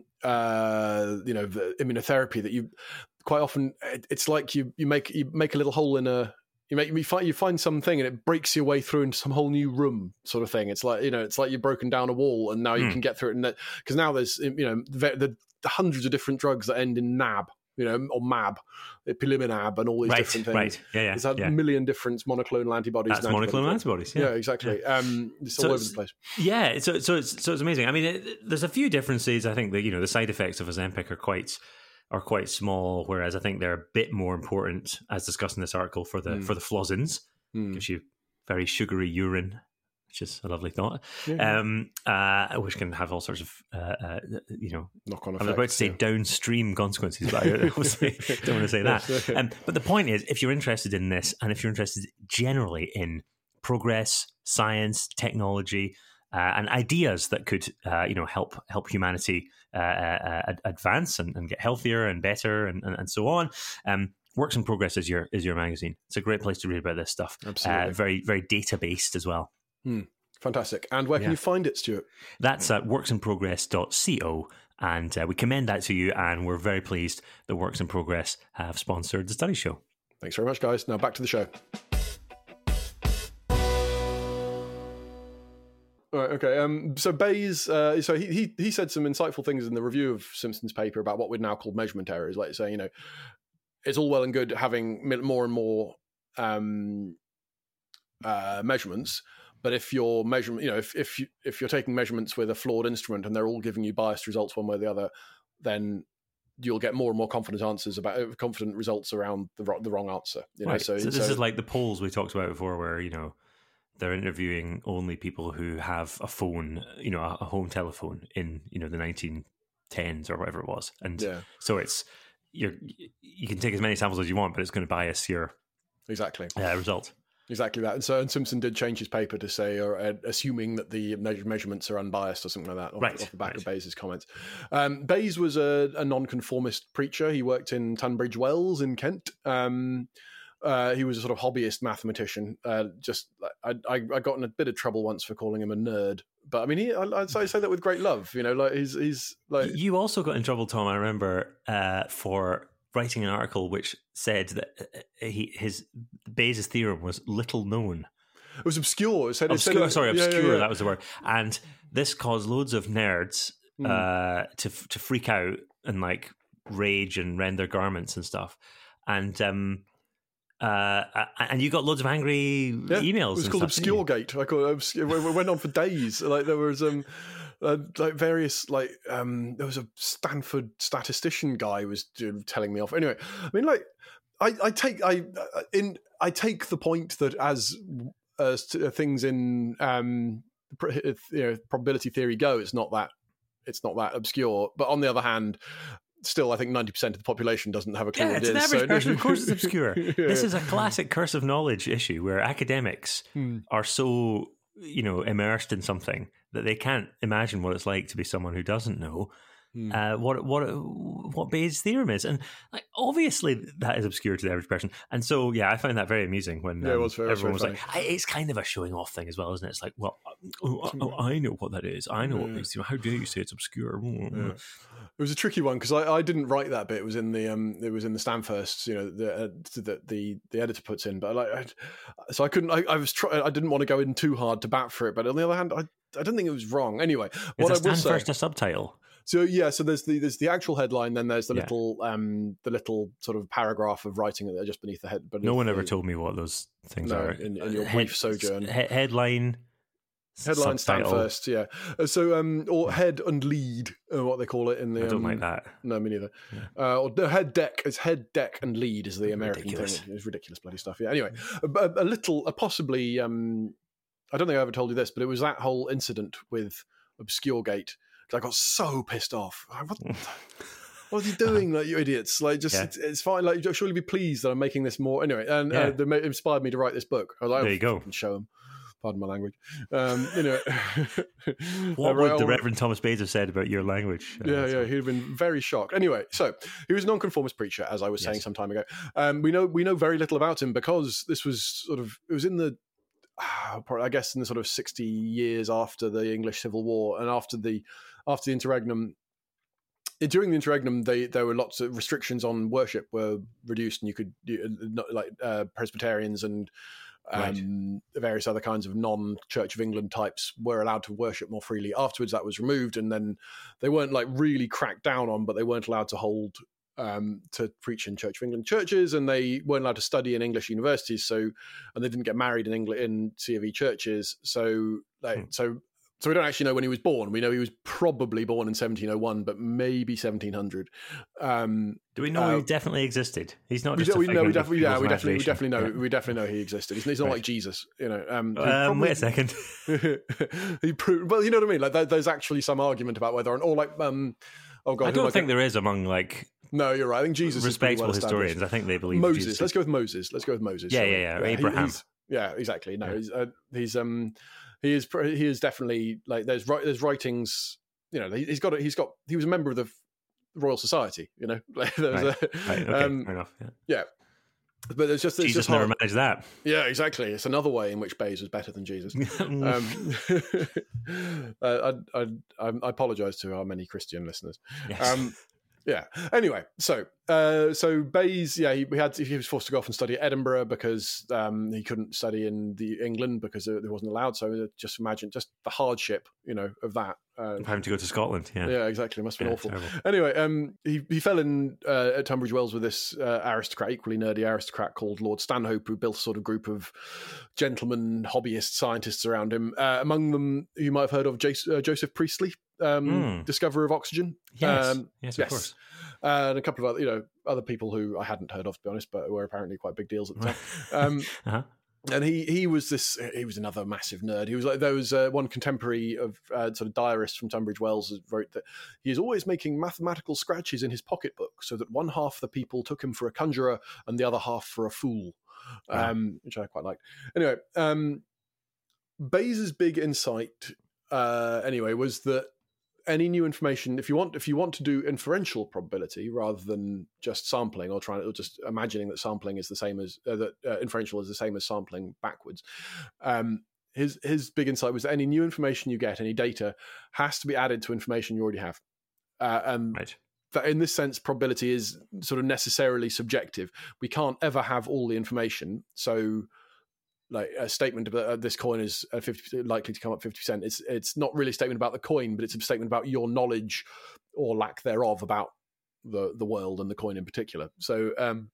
uh, you know the immunotherapy that you quite often it- it's like you you make you make a little hole in a you make you find you find something and it breaks your way through into some whole new room sort of thing. It's like you know it's like you've broken down a wall and now you Mm. can get through it, and because now there's you know the, the, the hundreds of different drugs that end in N A B, you know, or M A B, ipilimumab, and all these Right, different things. right, yeah, yeah, It's had yeah. a million different monoclonal antibodies. That's and monoclonal antibodies. antibodies. Yeah, Yeah, exactly. Um, it's So all over it's- the place. Yeah, so so it's so it's amazing. I mean, it, there's a few differences. I think that you know the side effects of Ozempic are quite are quite small, whereas I think they're a bit more important, as discussed in this article, for the Mm. for the flozins. Hmm. Gives you very sugary urine, which is a lovely thought. Yeah. Um, uh, which can have all sorts of uh, uh, you know. Knock on I effects. was about to say yeah. downstream consequences, but I obviously don't want to say that. Yes, okay. Um, but the point is, if you're interested in this, and if you're interested generally in progress, science, technology, uh, and ideas that could, uh, you know, help help humanity uh, uh, ad- advance and, and get healthier and better, and, and, and so on. Um, Works in Progress is your is your magazine. It's a great place to read about this stuff. Absolutely. Uh, very very data based as well. Fantastic. And where can Yeah. you find it, Stuart? That's at works in progress dot co, and uh, we commend that to you, and we're very pleased that Works in Progress have sponsored the Study Show. Thanks very much, guys. Now back to the show. All right, okay. Um, so Bayes, uh, so he, he he said some insightful things in the review of Simpson's paper about what we'd now call measurement errors. Like saying, you know, it's all well and good having mi- more and more um, uh, measurements, but if your measurement, you know, if if you, if you're taking measurements with a flawed instrument and they're all giving you biased results one way or the other, then you'll get more and more confident answers about confident results around the ro- the wrong answer. You know, Right. so, So, this so- is like the polls we talked about before, where you know they're interviewing only people who have a phone, you know, a, a home telephone in you know the nineteen tens or whatever it was, and yeah, so it's you're you can take as many samples as you want, but it's going to bias your exactly. uh, result. Exactly that. And so and Simpson did change his paper to say, or uh, assuming that the measure- measurements are unbiased or something like that, off, Right, off the back right. of Bayes' comments. Um, Bayes was a, a nonconformist preacher. He worked in Tunbridge Wells in Kent. Um, Uh, he was a sort of hobbyist mathematician. Uh, just I, I I got in a bit of trouble once for calling him a nerd, but I mean, he, I, I'd say, say that with great love. You know, like he's he's like you also got in trouble, Tom. I remember uh, for writing an article which said that he his Bayes' theorem was little known. It was obscure. It said, obscure it said, sorry, yeah, obscure. Yeah, yeah. That was the word. And this caused loads of nerds mm. uh, to to freak out and like rage and rend their garments and stuff. And um, uh, and you got loads of angry yeah, emails. It was and called stuff, Obscuregate. I call it obscure. It went on for days. Like there was um, uh, like various like um, there was a Stanford statistician guy who was telling me off. Anyway, I mean, like I, I take I in I take the point that as uh, things in um, you know, probability theory go, it's not that it's not that obscure. But on the other hand, still, I think ninety percent of the population doesn't have a clue yeah, what it's it an is. average so, person. Of course, it's obscure. yeah. This is a classic curse of knowledge issue where academics hmm. are so you know immersed in something that they can't imagine what it's like to be someone who doesn't know hmm. uh, what what what Bayes' theorem is, and like obviously that is obscure to the average person. And so, yeah, I found that very amusing when um, yeah, it was very, everyone was very like, I, "It's kind of a showing off thing as well, isn't it?" It's like, well, oh, oh, I know what that is. I know yeah. what Bayes' theorem. How dare you say it's obscure? Yeah. It was a tricky one because I, I didn't write that bit. It was in the um, it was in the Stanfirst, you know, the uh, the, the the editor puts in. But like, I, so I couldn't. I, I was try, I didn't want to go in too hard to bat for it. But on the other hand, I I don't think it was wrong. Anyway, is what a I will say, Stanfirst a subtitle? So yeah, so there's the there's the actual headline, then there's the yeah. little um the little sort of paragraph of writing just beneath the head. Beneath no one the, ever told me what those things no, are. in, in your Head, brief sojourn. He, headline. Headline subtitle. Stanfirst, yeah. Uh, so, um, or head and lead, uh, what they call it in the. I don't um, like that. No, me neither. Yeah. Uh, or the head deck. It's head deck and lead is the American ridiculous. thing. It's ridiculous bloody stuff. Yeah. Anyway, a, a little, a possibly. Um, I don't think I ever told you this, but it was that whole incident with Obscuregate. I got so pissed off. Like, what? What are you doing, like you idiots? Like, just yeah. it's, it's fine. Like, surely be pleased that I'm making this more anyway. And yeah. uh, they inspired me to write this book. I was like, there you oh, go. Show them. Pardon my language. Um, you know, what would the Reverend Thomas Bayes have said about your language? Uh, yeah, yeah, he'd have been very shocked. Anyway, so he was a nonconformist preacher, as I was saying yes. some time ago. Um, we know we know very little about him because this was sort of it was in the, uh, I guess, in the sort of sixty years after the English Civil War and after the after the interregnum. During the interregnum, they, there were lots of restrictions on worship were reduced, and you could you, like uh, Presbyterians and. Um, right. Various other kinds of non-Church of England types were allowed to worship more freely. Afterwards, that was removed, and then they weren't like really cracked down on, but they weren't allowed to hold um, to preach in Church of England churches, and they weren't allowed to study in English universities. So, and they didn't get married in England in C of E churches. So, like, hmm. so. So we don't actually know when he was born. We know he was probably born in seventeen oh one, but maybe seventeen hundred. Um, Do we know uh, he definitely existed? He's not just we, a we, no, we definitely, yeah, we definitely, we definitely know, yeah. we definitely know he existed. He's, he's not right. like Jesus, you know. Um, um, probably, wait a second. he proved, well, you know what I mean. Like there, there's actually some argument about whether, or like, um, oh god, I don't think there is among like. No, you're right. I think Jesus respectable is historians. I think they believe Moses. Jesus. Let's go with Moses. Let's go with Moses. Yeah, yeah, yeah. yeah. Abraham. He, yeah, exactly. No, yeah. he's, uh, he's um. He is. He is definitely like. There's there's writings. You know, he's got. He's got. He was a member of the Royal Society. You know, there was right. a, right. Okay. Um, Fair enough. Yeah. yeah. But there's just there's Jesus just never hard. managed that. Yeah, exactly. It's another way in which Bayes was better than Jesus. um, uh, I, I, I, I apologise to our many Christian listeners. Yes. Um, yeah. Anyway, so uh, so Bayes, yeah, he, he had he was forced to go off and study at Edinburgh because um, he couldn't study in the England because it, it wasn't allowed. So just imagine just the hardship, you know, of that. Uh, Having to go to Scotland, yeah, yeah, exactly. It must have been yeah, awful. Terrible. Anyway, um, he he fell in uh, at Tunbridge Wells with this uh, aristocrat, equally nerdy aristocrat called Lord Stanhope, who built a sort of group of gentlemen, hobbyist scientists around him. Uh, among them, you might have heard of J- uh, Joseph Priestley, um, mm. discoverer of oxygen. Yes, um, yes, of yes. course. Uh, and a couple of other, you know, other people who I hadn't heard of, to be honest, but were apparently quite big deals at the time. Um, uh-huh. And he he was this he was another massive nerd. He was like there was uh, one contemporary of uh, sort of diarist from Tunbridge Wells wrote that he is always making mathematical scratches in his pocketbook, so that one half the people took him for a conjurer and the other half for a fool, um, wow. which I quite liked. Anyway, um, Bayes' big insight uh, anyway was that any new information, if you want, if you want to do inferential probability rather than just sampling or trying or just imagining that sampling is the same as uh, that uh, inferential is the same as sampling backwards. Um, his his big insight was that any new information you get, any data, has to be added to information you already have. Uh, and right. that in this sense, probability is sort of necessarily subjective. We can't ever have all the information. So, like a statement about uh, this coin is uh, fifty likely to come up fifty percent. It's it's not really a statement about the coin, but it's a statement about your knowledge or lack thereof about the the world and the coin in particular. So, um,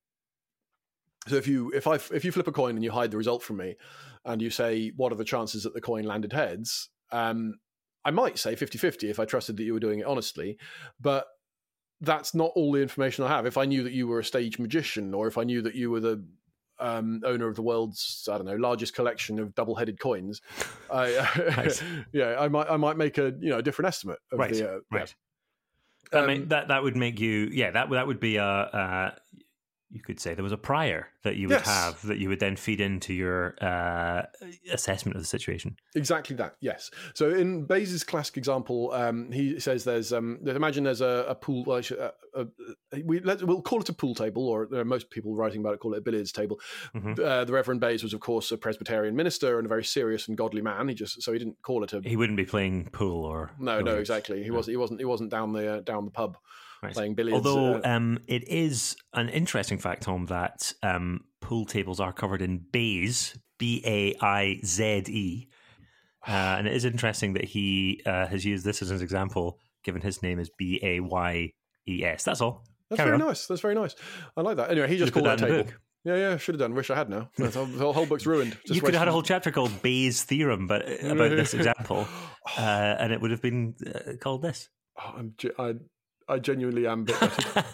so if you if I if you flip a coin and you hide the result from me, and you say what are the chances that the coin landed heads, um, I might say fifty-fifty if I trusted that you were doing it honestly, but that's not all the information I have. If I knew that you were a stage magician, or if I knew that you were the um, owner of the world's, I don't know, largest collection of double-headed coins, I, right. yeah, I might, I might make a you know a different estimate. Of right, the, uh, right. Yeah. That, Um, may, that that would make you, yeah, that that would be a. Uh, you could say there was a prior that you would Yes. have that you would then feed into your uh, assessment of the situation. Exactly that, yes. So in Bayes' classic example, um, he says there's, um, imagine there's a, a pool, well, a, a, a, we, let's, we'll call it a pool table, or there are most people writing about it call it a billiards table. Mm-hmm. Uh, the Reverend Bayes was, of course, a Presbyterian minister and a very serious and godly man. He just so he didn't call it a. He wouldn't be playing pool or No, billiards. no, exactly. He No. was. He wasn't. He wasn't down the uh, down the pub. Right. Playing billiards. Although uh, um, it is an interesting fact, Tom, that um, pool tables are covered in Bayes, B A I Z E. Uh, and it is interesting that he uh, has used this as an example, given his name is B A Y E S. That's all. That's Carry very on. nice. That's very nice. I like that. Anyway, he just Should've called put it a that in the table. book. Yeah, yeah, should have done. Wish I had now. The whole, the whole book's ruined. Just You could have had a wasted- whole chapter called Bayes' theorem, but about this example, uh, and it would have been uh, called this. Oh, I'm, ge- I, I genuinely am. Bit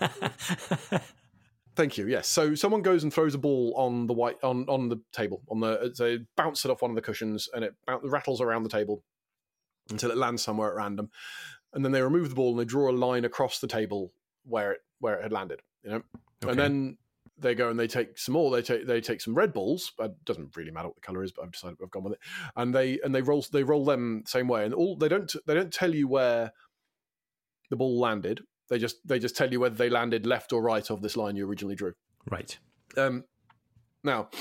Thank you. Yes. So someone goes and throws a ball on the white on, on the table on the they bounce it off one of the cushions and it rattles around the table until it lands somewhere at random, and then they remove the ball and they draw a line across the table where it where it had landed. You know, Okay. and then they go and they take some more. They take they take some red balls. It doesn't really matter what the color is, but I've decided I've gone with it. And they and they roll they roll them the same way. And all they don't they don't tell you where the ball landed. They just they just tell you whether they landed left or right of this line you originally drew. Right. Um, now,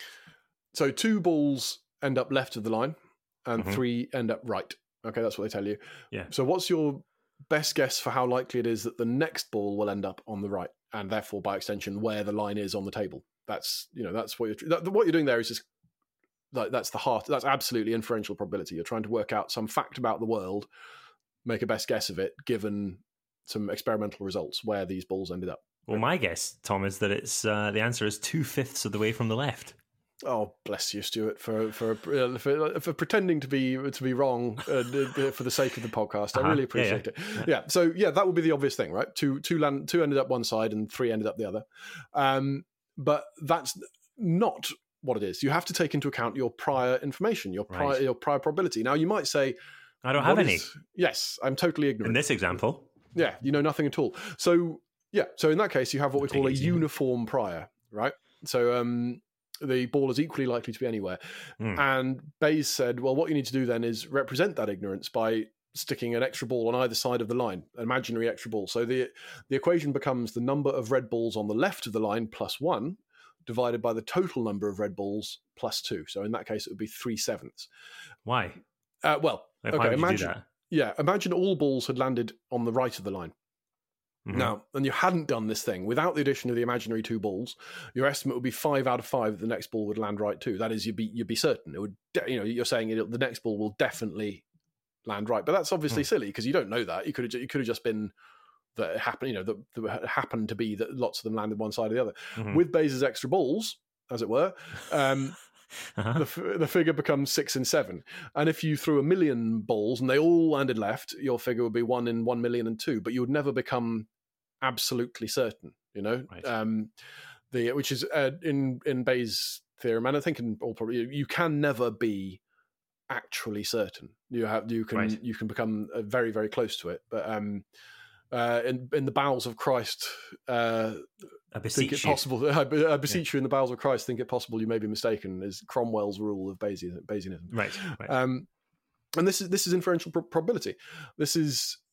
so two balls end up left of the line, and Mhm. three end up right. Okay, that's what they tell you. Yeah. So, what's your best guess for how likely it is that the next ball will end up on the right, and therefore, by extension, where the line is on the table? That's you know that's what you're that, what you're doing there is just like that's the heart. That's absolutely inferential probability. You're trying to work out some fact about the world, make a best guess of it, given some experimental results where these balls ended up. Well, my guess, Tom, is that it's uh, the answer is two fifths of the way from the left. Oh, bless you, Stuart, for for uh, for, for pretending to be to be wrong uh, for the sake of the podcast. I Uh-huh. really Yeah, appreciate yeah. it. Yeah, so yeah, that would be the obvious thing, right? Two two land two ended up one side and three ended up the other. Um, but that's not what it is. You have to take into account your prior information, your prior Right. your prior probability. Now, you might say, I don't have what any. is- Yes, I'm totally In ignorant. this example, Yeah, you know nothing at all. So yeah, so in that case, you have what we Take call a it easy. uniform prior, right? So um, the ball is equally likely to be anywhere. Hmm. And Bayes said, well, what you need to do then is represent that ignorance by sticking an extra ball on either side of the line, an imaginary extra ball. So the the equation becomes the number of red balls on the left of the line plus one divided by the total number of red balls plus two. So in that case, it would be three sevenths. why? Uh, well, Like, okay, why would you imagine. do that? Yeah, imagine all balls had landed on the right of the line. Mhm. Now, and you hadn't done this thing without the addition of the imaginary two balls, your estimate would be five out of five that the next ball would land right too. That is, you'd be you'd be certain it would. De- you know, you're saying it, the next ball will definitely land right, but that's obviously Hmm. silly because you don't know that. You could have you could have just been that it happened. You know, that, that happened to be that lots of them landed one side or the other. Mhm. With Bayes' extra balls, as it were. Um, Uh-huh. the, f- the figure becomes six and seven. And if you threw a million balls and they all landed left, your figure would be one in one million and two, but you would never become absolutely certain, you know, Right. um, the which is uh, in, in Bayes' theorem. And I think in all probably, you can never be actually certain. You have, you can, Right. you can become uh, very, very close to it. But, um, uh, in, in the bowels of Christ, uh, I think beseech it you. possible. I be- I beseech you in the bowels of Christ. Think it possible. You may be mistaken. Is Cromwell's rule of Bayesian, Bayesianism. Right. right. Um, and this is this is inferential pro- probability. This is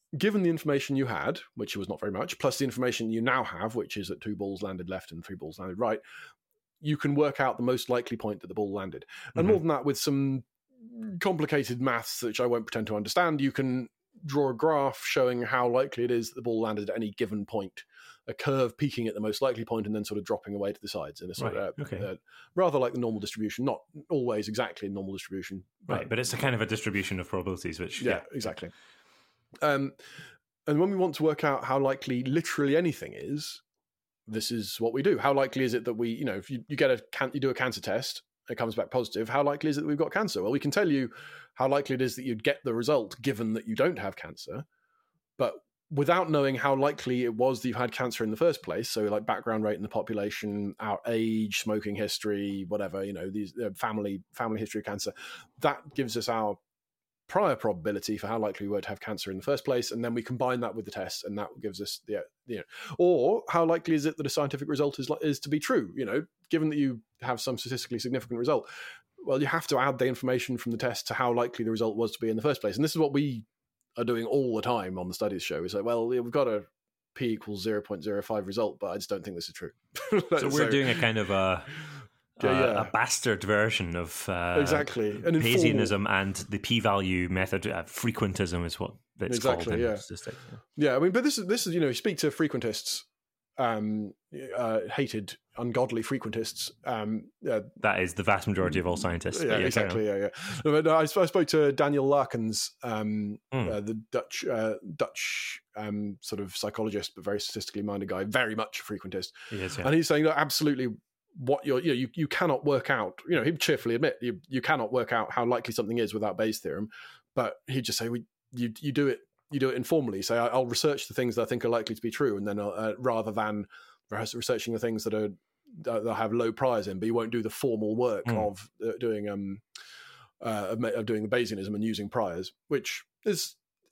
given the information you had, which was not very much, plus the information you now have, which is that two balls landed left and three balls landed right, you can work out the most likely point that the ball landed. And Mhm. more than that, with some complicated maths, which I won't pretend to understand, you can draw a graph showing how likely it is that the ball landed at any given point, a curve peaking at the most likely point and then sort of dropping away to the sides in a sort Right, of, uh, okay. uh, rather like the normal distribution, not always exactly normal distribution. Right, but it's a kind of a distribution of probabilities, which Yeah, yeah, exactly. Um, and when we want to work out how likely literally anything is, this is what we do. How likely is it that we, you know, if you, you get a can, you do a cancer test, it comes back positive. How likely is it that we've got cancer? Well, we can tell you how likely it is that you'd get the result given that you don't have cancer, but without knowing how likely it was that you had cancer in the first place, so like background rate in the population, our age, smoking history, whatever, you know, these uh, family family history of cancer, that gives us our prior probability for how likely we were to have cancer in the first place, and then we combine that with the test, and that gives us the, you know, or how likely is it that a scientific result is is to be true? You know, given that you have some statistically significant result, well, you have to add the information from the test to how likely the result was to be in the first place, and this is what we are doing all the time on the studies show. It's like, well, we've got a p equals zero point zero five result, but I just don't think this is true. So we're So- doing a kind of a Yeah, uh, yeah. a bastard version of uh, Exactly. An informal- Bayesianism and the p-value method. Uh, frequentism is what it's Exactly, called in yeah. statistics. Yeah, I mean, but this is this is you know, you speak to frequentists, um, uh, hated, ungodly frequentists. Um, yeah, That is the vast majority of all scientists. yeah, But yeah, exactly. Yeah, yeah. No, but no, I, sp- I spoke to Daniel Larkins, um, Mm. uh, the Dutch uh, Dutch um, sort of psychologist, but very statistically minded guy, very much a frequentist, He is, yeah. and he's saying that absolutely. What you're, you know, you, you cannot work out, you know, he'd cheerfully admit you, you cannot work out how likely something is without Bayes' theorem, but he'd just say, we, you, you do it, you do it informally. Say, I'll research the things that I think are likely to be true, and then uh, rather than researching the things that are that have low priors in, but you won't do the formal work Mm. of uh, doing um uh, of, ma- of doing the Bayesianism and using priors, which is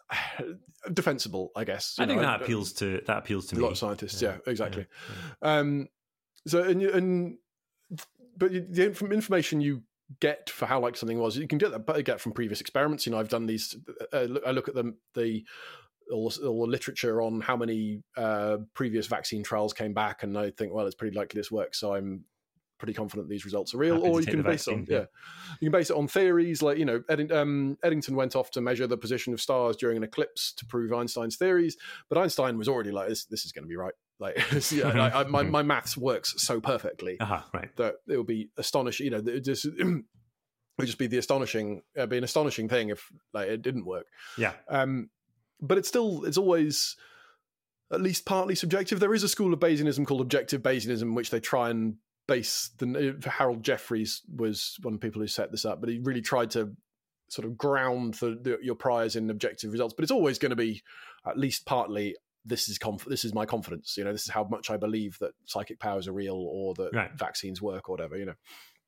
defensible, I guess. I You think know, that appeals to that appeals to a me. lot of scientists. Yeah, exactly. yeah. Um, so and you- and but you- the inf- information you get for how likely something was, you can get that but get from previous experiments. You know, I've done these. Uh, look- I look at them the all, all the literature on how many uh, previous vaccine trials came back, and I think, well, it's pretty likely this works. So I'm pretty confident these results are real. Happy to Or you take can the base it on vaccine, yeah. you can base it on theories like, you know, Edding, um, Eddington went off to measure the position of stars during an eclipse to prove Einstein's theories, but Einstein was already like, this, this is going to be right. Like, yeah, I, I, my my maths works so perfectly Aha, right. that it would be astonishing. You know, it just it would just be the astonishing, uh, be an astonishing thing if like it didn't work. Yeah. Um, but it's still, it's always at least partly subjective. There is a school of Bayesianism called objective Bayesianism, which they try and base. The Harold Jeffreys was one of the people who set this up, but he really tried to sort of ground the, the, your priors in objective results. But it's always going to be at least partly. This is conf- this is my confidence. You know, this is how much I believe that psychic powers are real or that Right. vaccines work or whatever. You know.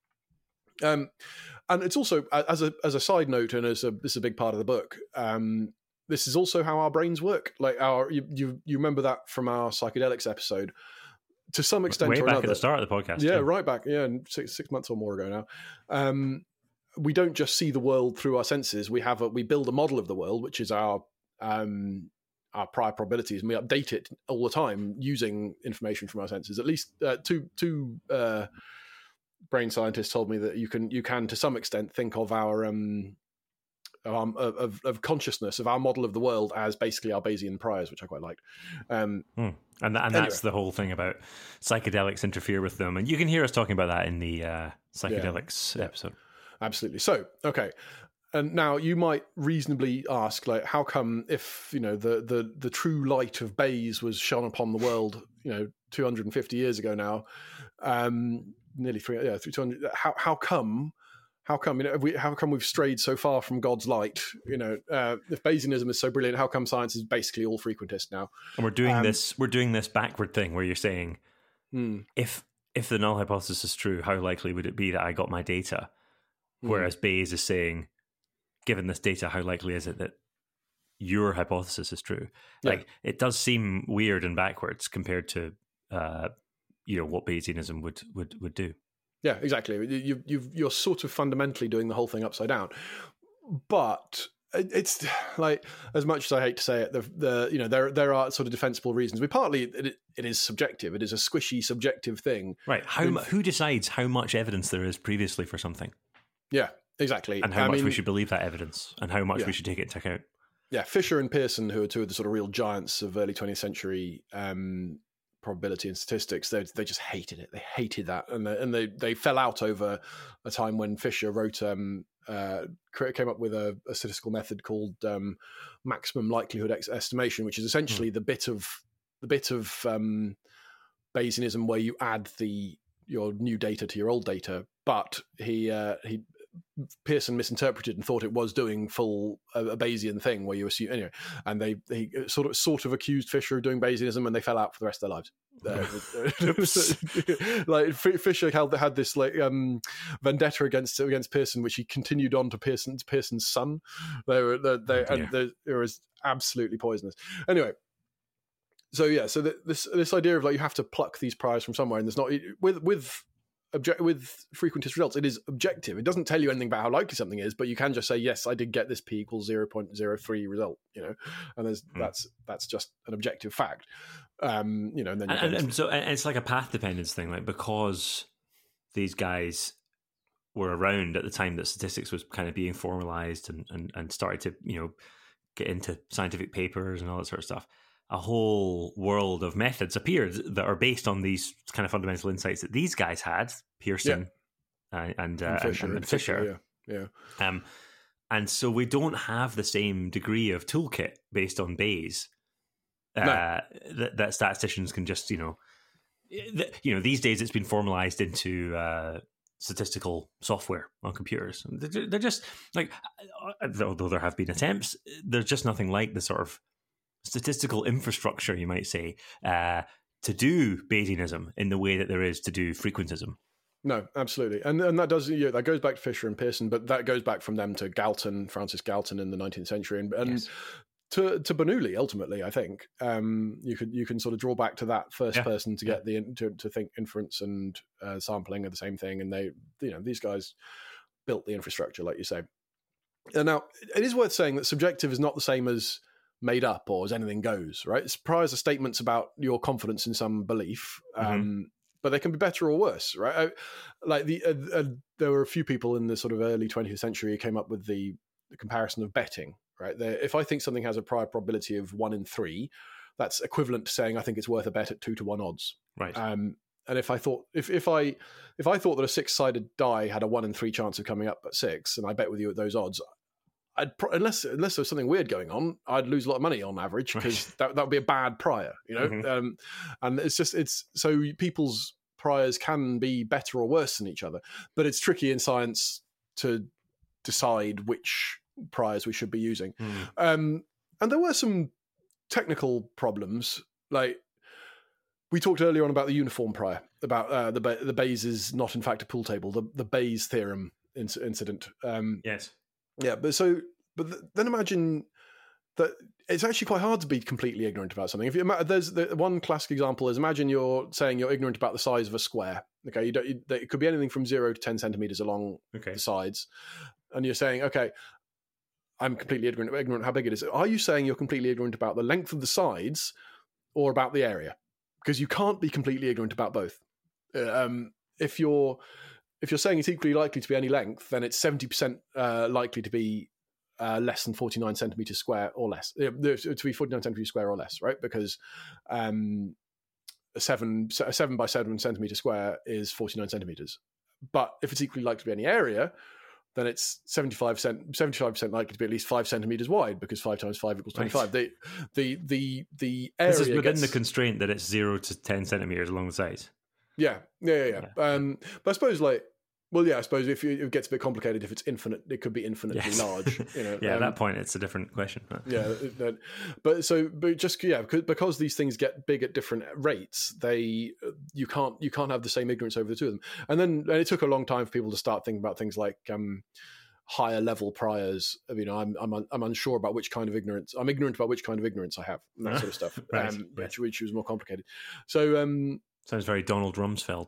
Um, and it's also as a as a side note, and as a this is a big part of the book. Um, this is also how our brains work. Like our you you, you remember that from our psychedelics episode to some extent Way or back another. at the start of the podcast. Yeah, too. right back. Yeah, six six months or more ago now. Um, we don't just see the world through our senses. We have a, we build a model of the world, which is our um, our prior probabilities, and we update it all the time using information from our senses. At least uh, two two uh, brain scientists told me that you can you can to some extent think of our um, of, of, of consciousness of our model of the world as basically our Bayesian priors, which I quite liked. Um, Hmm. And, and Anyway. that's the whole thing about psychedelics interfere with them. And you can hear us talking about that in the uh, psychedelics Yeah. episode. Absolutely. So, okay. And now you might reasonably ask, like, how come if, you know, the, the, the true light of Bayes was shone upon the world, you know, two hundred fifty years ago now, um, nearly three, yeah, two hundred, how, how come, how come, you know, we, how come we've strayed so far from God's light? You know, uh, if Bayesianism is so brilliant, how come science is basically all frequentist now? And we're doing Um, this we're doing this backward thing where you're saying, Hmm. if if the null hypothesis is true, how likely would it be that I got my data? Hmm. Whereas Bayes is saying, given this data, how likely is it that your hypothesis is true? Yeah. Like, it does seem weird and backwards compared to uh, you know, what Bayesianism would would would do. Yeah, exactly. You, you've, you're sort of fundamentally doing the whole thing upside down. But it's like, as much as I hate to say it, the, the you know there there are sort of defensible reasons. We partly it, it is subjective. It is a squishy, subjective thing. Right? How I mean, who decides how much evidence there is previously for something? Yeah, exactly. And how I much mean, we should believe that evidence, and how much yeah. we should take it into account. Yeah, Fisher and Pearson, who are two of the sort of real giants of early twentieth century um, probability and statistics, they they just hated it. They hated that, and they, and they they fell out over a time when Fisher wrote um, uh, came up with a, a statistical method called um, maximum likelihood ex- estimation, which is essentially mm. the bit of the bit of um, Bayesianism where you add the your new data to your old data. But he uh, he. Pearson misinterpreted and thought it was doing full uh, a Bayesian thing where you assume anyway, and they he sort of sort of accused Fisher of doing Bayesianism, and they fell out for the rest of their lives. Uh, like Fisher had had this like um, vendetta against against Pearson, which he continued on to Pearson's Pearson's son. They were they, they, oh, and they, it was absolutely poisonous. Anyway. So yeah, so the, this this idea of like you have to pluck these priors from somewhere, and there's not with with. Object with frequentist results, it is objective. It doesn't tell you anything about how likely something is, but you can just say, yes, I did get this p equals zero point zero three result, you know, and there's mm. that's that's just an objective fact. Um, you know, and then and, and, and so and it's like a path dependence thing, like because these guys were around at the time that statistics was kind of being formalized and, and, and started to, you know, get into scientific papers and all that sort of stuff. A whole world of methods appeared that are based on these kind of fundamental insights that these guys had, Pearson yeah. uh, and, uh, and Fisher. And, and Fisher. Yeah, yeah. Um, and so we don't have the same degree of toolkit based on Bayes uh, no. that, that statisticians can just, you know, th- you know, these days it's been formalized into uh, statistical software on computers. They're, they're just like, although there have been attempts, there's just nothing like the sort of statistical infrastructure, you might say, uh, to do Bayesianism in the way that there is to do frequentism. No, absolutely, and and that does yeah, that goes back to Fisher and Pearson, but that goes back from them to Galton, Francis Galton in the nineteenth century, and, and yes. to to Bernoulli ultimately. I think um, you could you can sort of draw back to that first yeah. person to get yeah. the to, to think inference and uh, sampling are the same thing, and they you know these guys built the infrastructure, like you say. And now it is worth saying that subjective is not the same as made up or as anything goes, right? Priors are statements about your confidence in some belief, um, mm-hmm. but they can be better or worse, right? I, like the uh, uh, there were a few people in the sort of early twentieth century who came up with the, the comparison of betting, right? They're, if I think something has a prior probability of one in three, that's equivalent to saying I think it's worth a bet at two to one odds, right? Um, and if I thought if if I if I thought that a six-sided die had a one in three chance of coming up at six, and I bet with you at those odds, I'd pro- unless unless there was something weird going on, I'd lose a lot of money on average because right. that that would be a bad prior, you know. Mm-hmm. Um, and it's just it's so people's priors can be better or worse than each other, but it's tricky in science to decide which priors we should be using. Mm. Um, and there were some technical problems, like we talked earlier on about the uniform prior, about uh, the the Bayes is not in fact a pool table, the the Bayes theorem inc- incident. Um, yes. Yeah, but so, but then imagine that it's actually quite hard to be completely ignorant about something. If you there's the one classic example is imagine you're saying you're ignorant about the size of a square. Okay, you don't. You, it could be anything from zero to ten centimeters along okay. the sides, and you're saying, okay, I'm completely ignorant. Ignorant how big it is. Are you saying you're completely ignorant about the length of the sides or about the area? Because you can't be completely ignorant about both. Um, if you're If you're saying it's equally likely to be any length, then it's seventy percent uh, likely to be uh, less than forty-nine centimeters square or less, uh, to be forty-nine centimeters square or less, right? Because um, a seven, a seven by seven centimeter square is forty-nine centimeters. But if it's equally likely to be any area, then it's seventy-five percent, seventy-five percent likely to be at least five centimeters wide, because five times five equals twenty-five. Right. The, the, the, the area This is within gets, the constraint that it's zero to ten centimeters along the sides. Yeah, yeah, yeah. yeah. Um, but I suppose, like, well, yeah, I suppose if you, it gets a bit complicated, if it's infinite, it could be infinitely yes. large. You know, yeah, um, at that point, it's a different question. yeah, but so, but just yeah, because, because these things get big at different rates, they you can't you can't have the same ignorance over the two of them. And then and it took a long time for people to start thinking about things like um, higher level priors. You know, I'm I'm I'm unsure about which kind of ignorance. I'm ignorant about which kind of ignorance I have, and that sort of stuff, right. um, which yeah. which was more complicated. So. Um, Sounds very Donald Rumsfeld.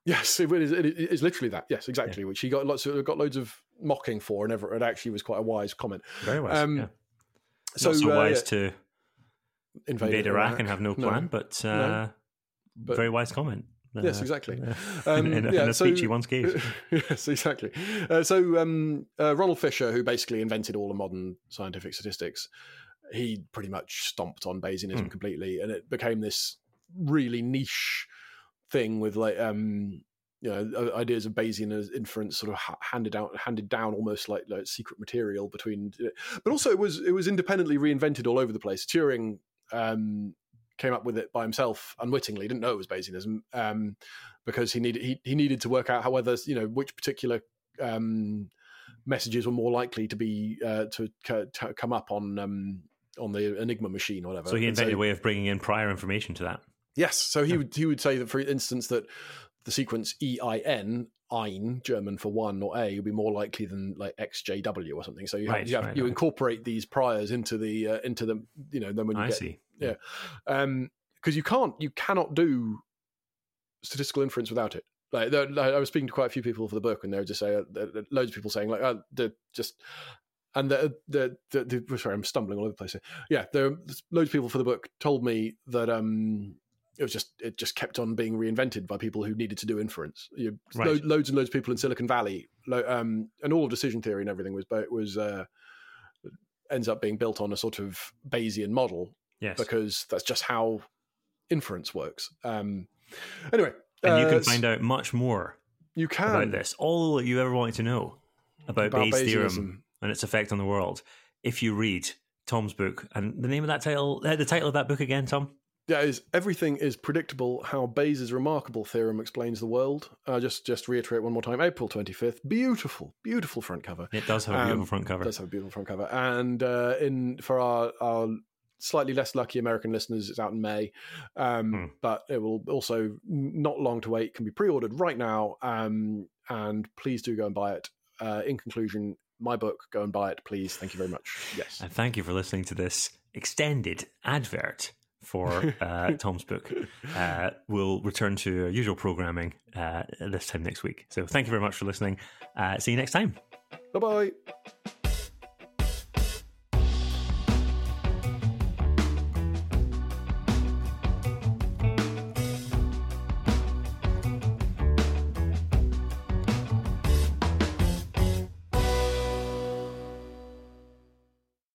Yes, it is, it is literally that. Yes, exactly. Yeah. Which he got lots of got loads of mocking for, and ever, it actually was quite a wise comment. Very wise. Um, yeah. So, Not so uh, wise to invade, invade Iraq, Iraq and have no plan, no. But, uh, no. but very wise comment. Uh, yes, exactly. Um, in, a, yeah, in a so, speech he once gave. Yes, exactly. Uh, so um, uh, Ronald Fisher, who basically invented all the modern scientific statistics, he pretty much stomped on Bayesianism mm. completely, and it became this really niche thing with like um, you know ideas of Bayesian as inference sort of handed out, handed down almost like, like secret material between. But also, it was it was independently reinvented all over the place. Turing. Um, came up with it by himself unwittingly, didn't know it was Bayesianism, um, because he needed he, he needed to work out how whether, you know, which particular um, messages were more likely to be uh, to, to come up on um, on the Enigma machine or whatever. So he invented so, a way of bringing in prior information to that. Yes, so he yeah. would he would say that, for instance, that the sequence E I N, ein, German for one or A, would be more likely than like X J W or something. So you have, right, you, have, right, you right. incorporate these priors into the uh, into the you know then when you I get see. Yeah, because um, you can't, you cannot do statistical inference without it. Like, I was speaking to quite a few people for the book, and they were just saying, uh, loads of people saying, like, oh, they're just, and the, the, the, the, sorry, I'm stumbling all over the place here. Yeah, there are loads of people for the book told me that um, it was just, it just kept on being reinvented by people who needed to do inference. You, right. lo- loads and loads of people in Silicon Valley, lo- um, and all of decision theory and everything was, was uh, ends up being built on a sort of Bayesian model. Yes. Because that's just how inference works. Um, anyway. And you uh, can find out much more you can. about this. All that you ever wanted to know about, about Bayes' theorem and its effect on the world if you read Tom's book. And the name of that title, the title of that book again, Tom? Yeah, is Everything is Predictable, How Bayes' Remarkable Theorem Explains the World. Uh, just just reiterate one more time, April twenty-fifth. Beautiful, beautiful front cover. It does have a beautiful um, front cover. It does have a beautiful front cover. And uh, in for our... our slightly less lucky American listeners, it's out in May, um, hmm. but it will also not long to wait, can be pre-ordered right now, um, and please do go and buy it. Uh, in conclusion, my book, go and buy it, please. Thank you very much. Yes. And thank you for listening to this extended advert for uh, Tom's book. Uh, we'll return to our usual programming uh, this time next week. So thank you very much for listening. Uh, see you next time. Bye-bye.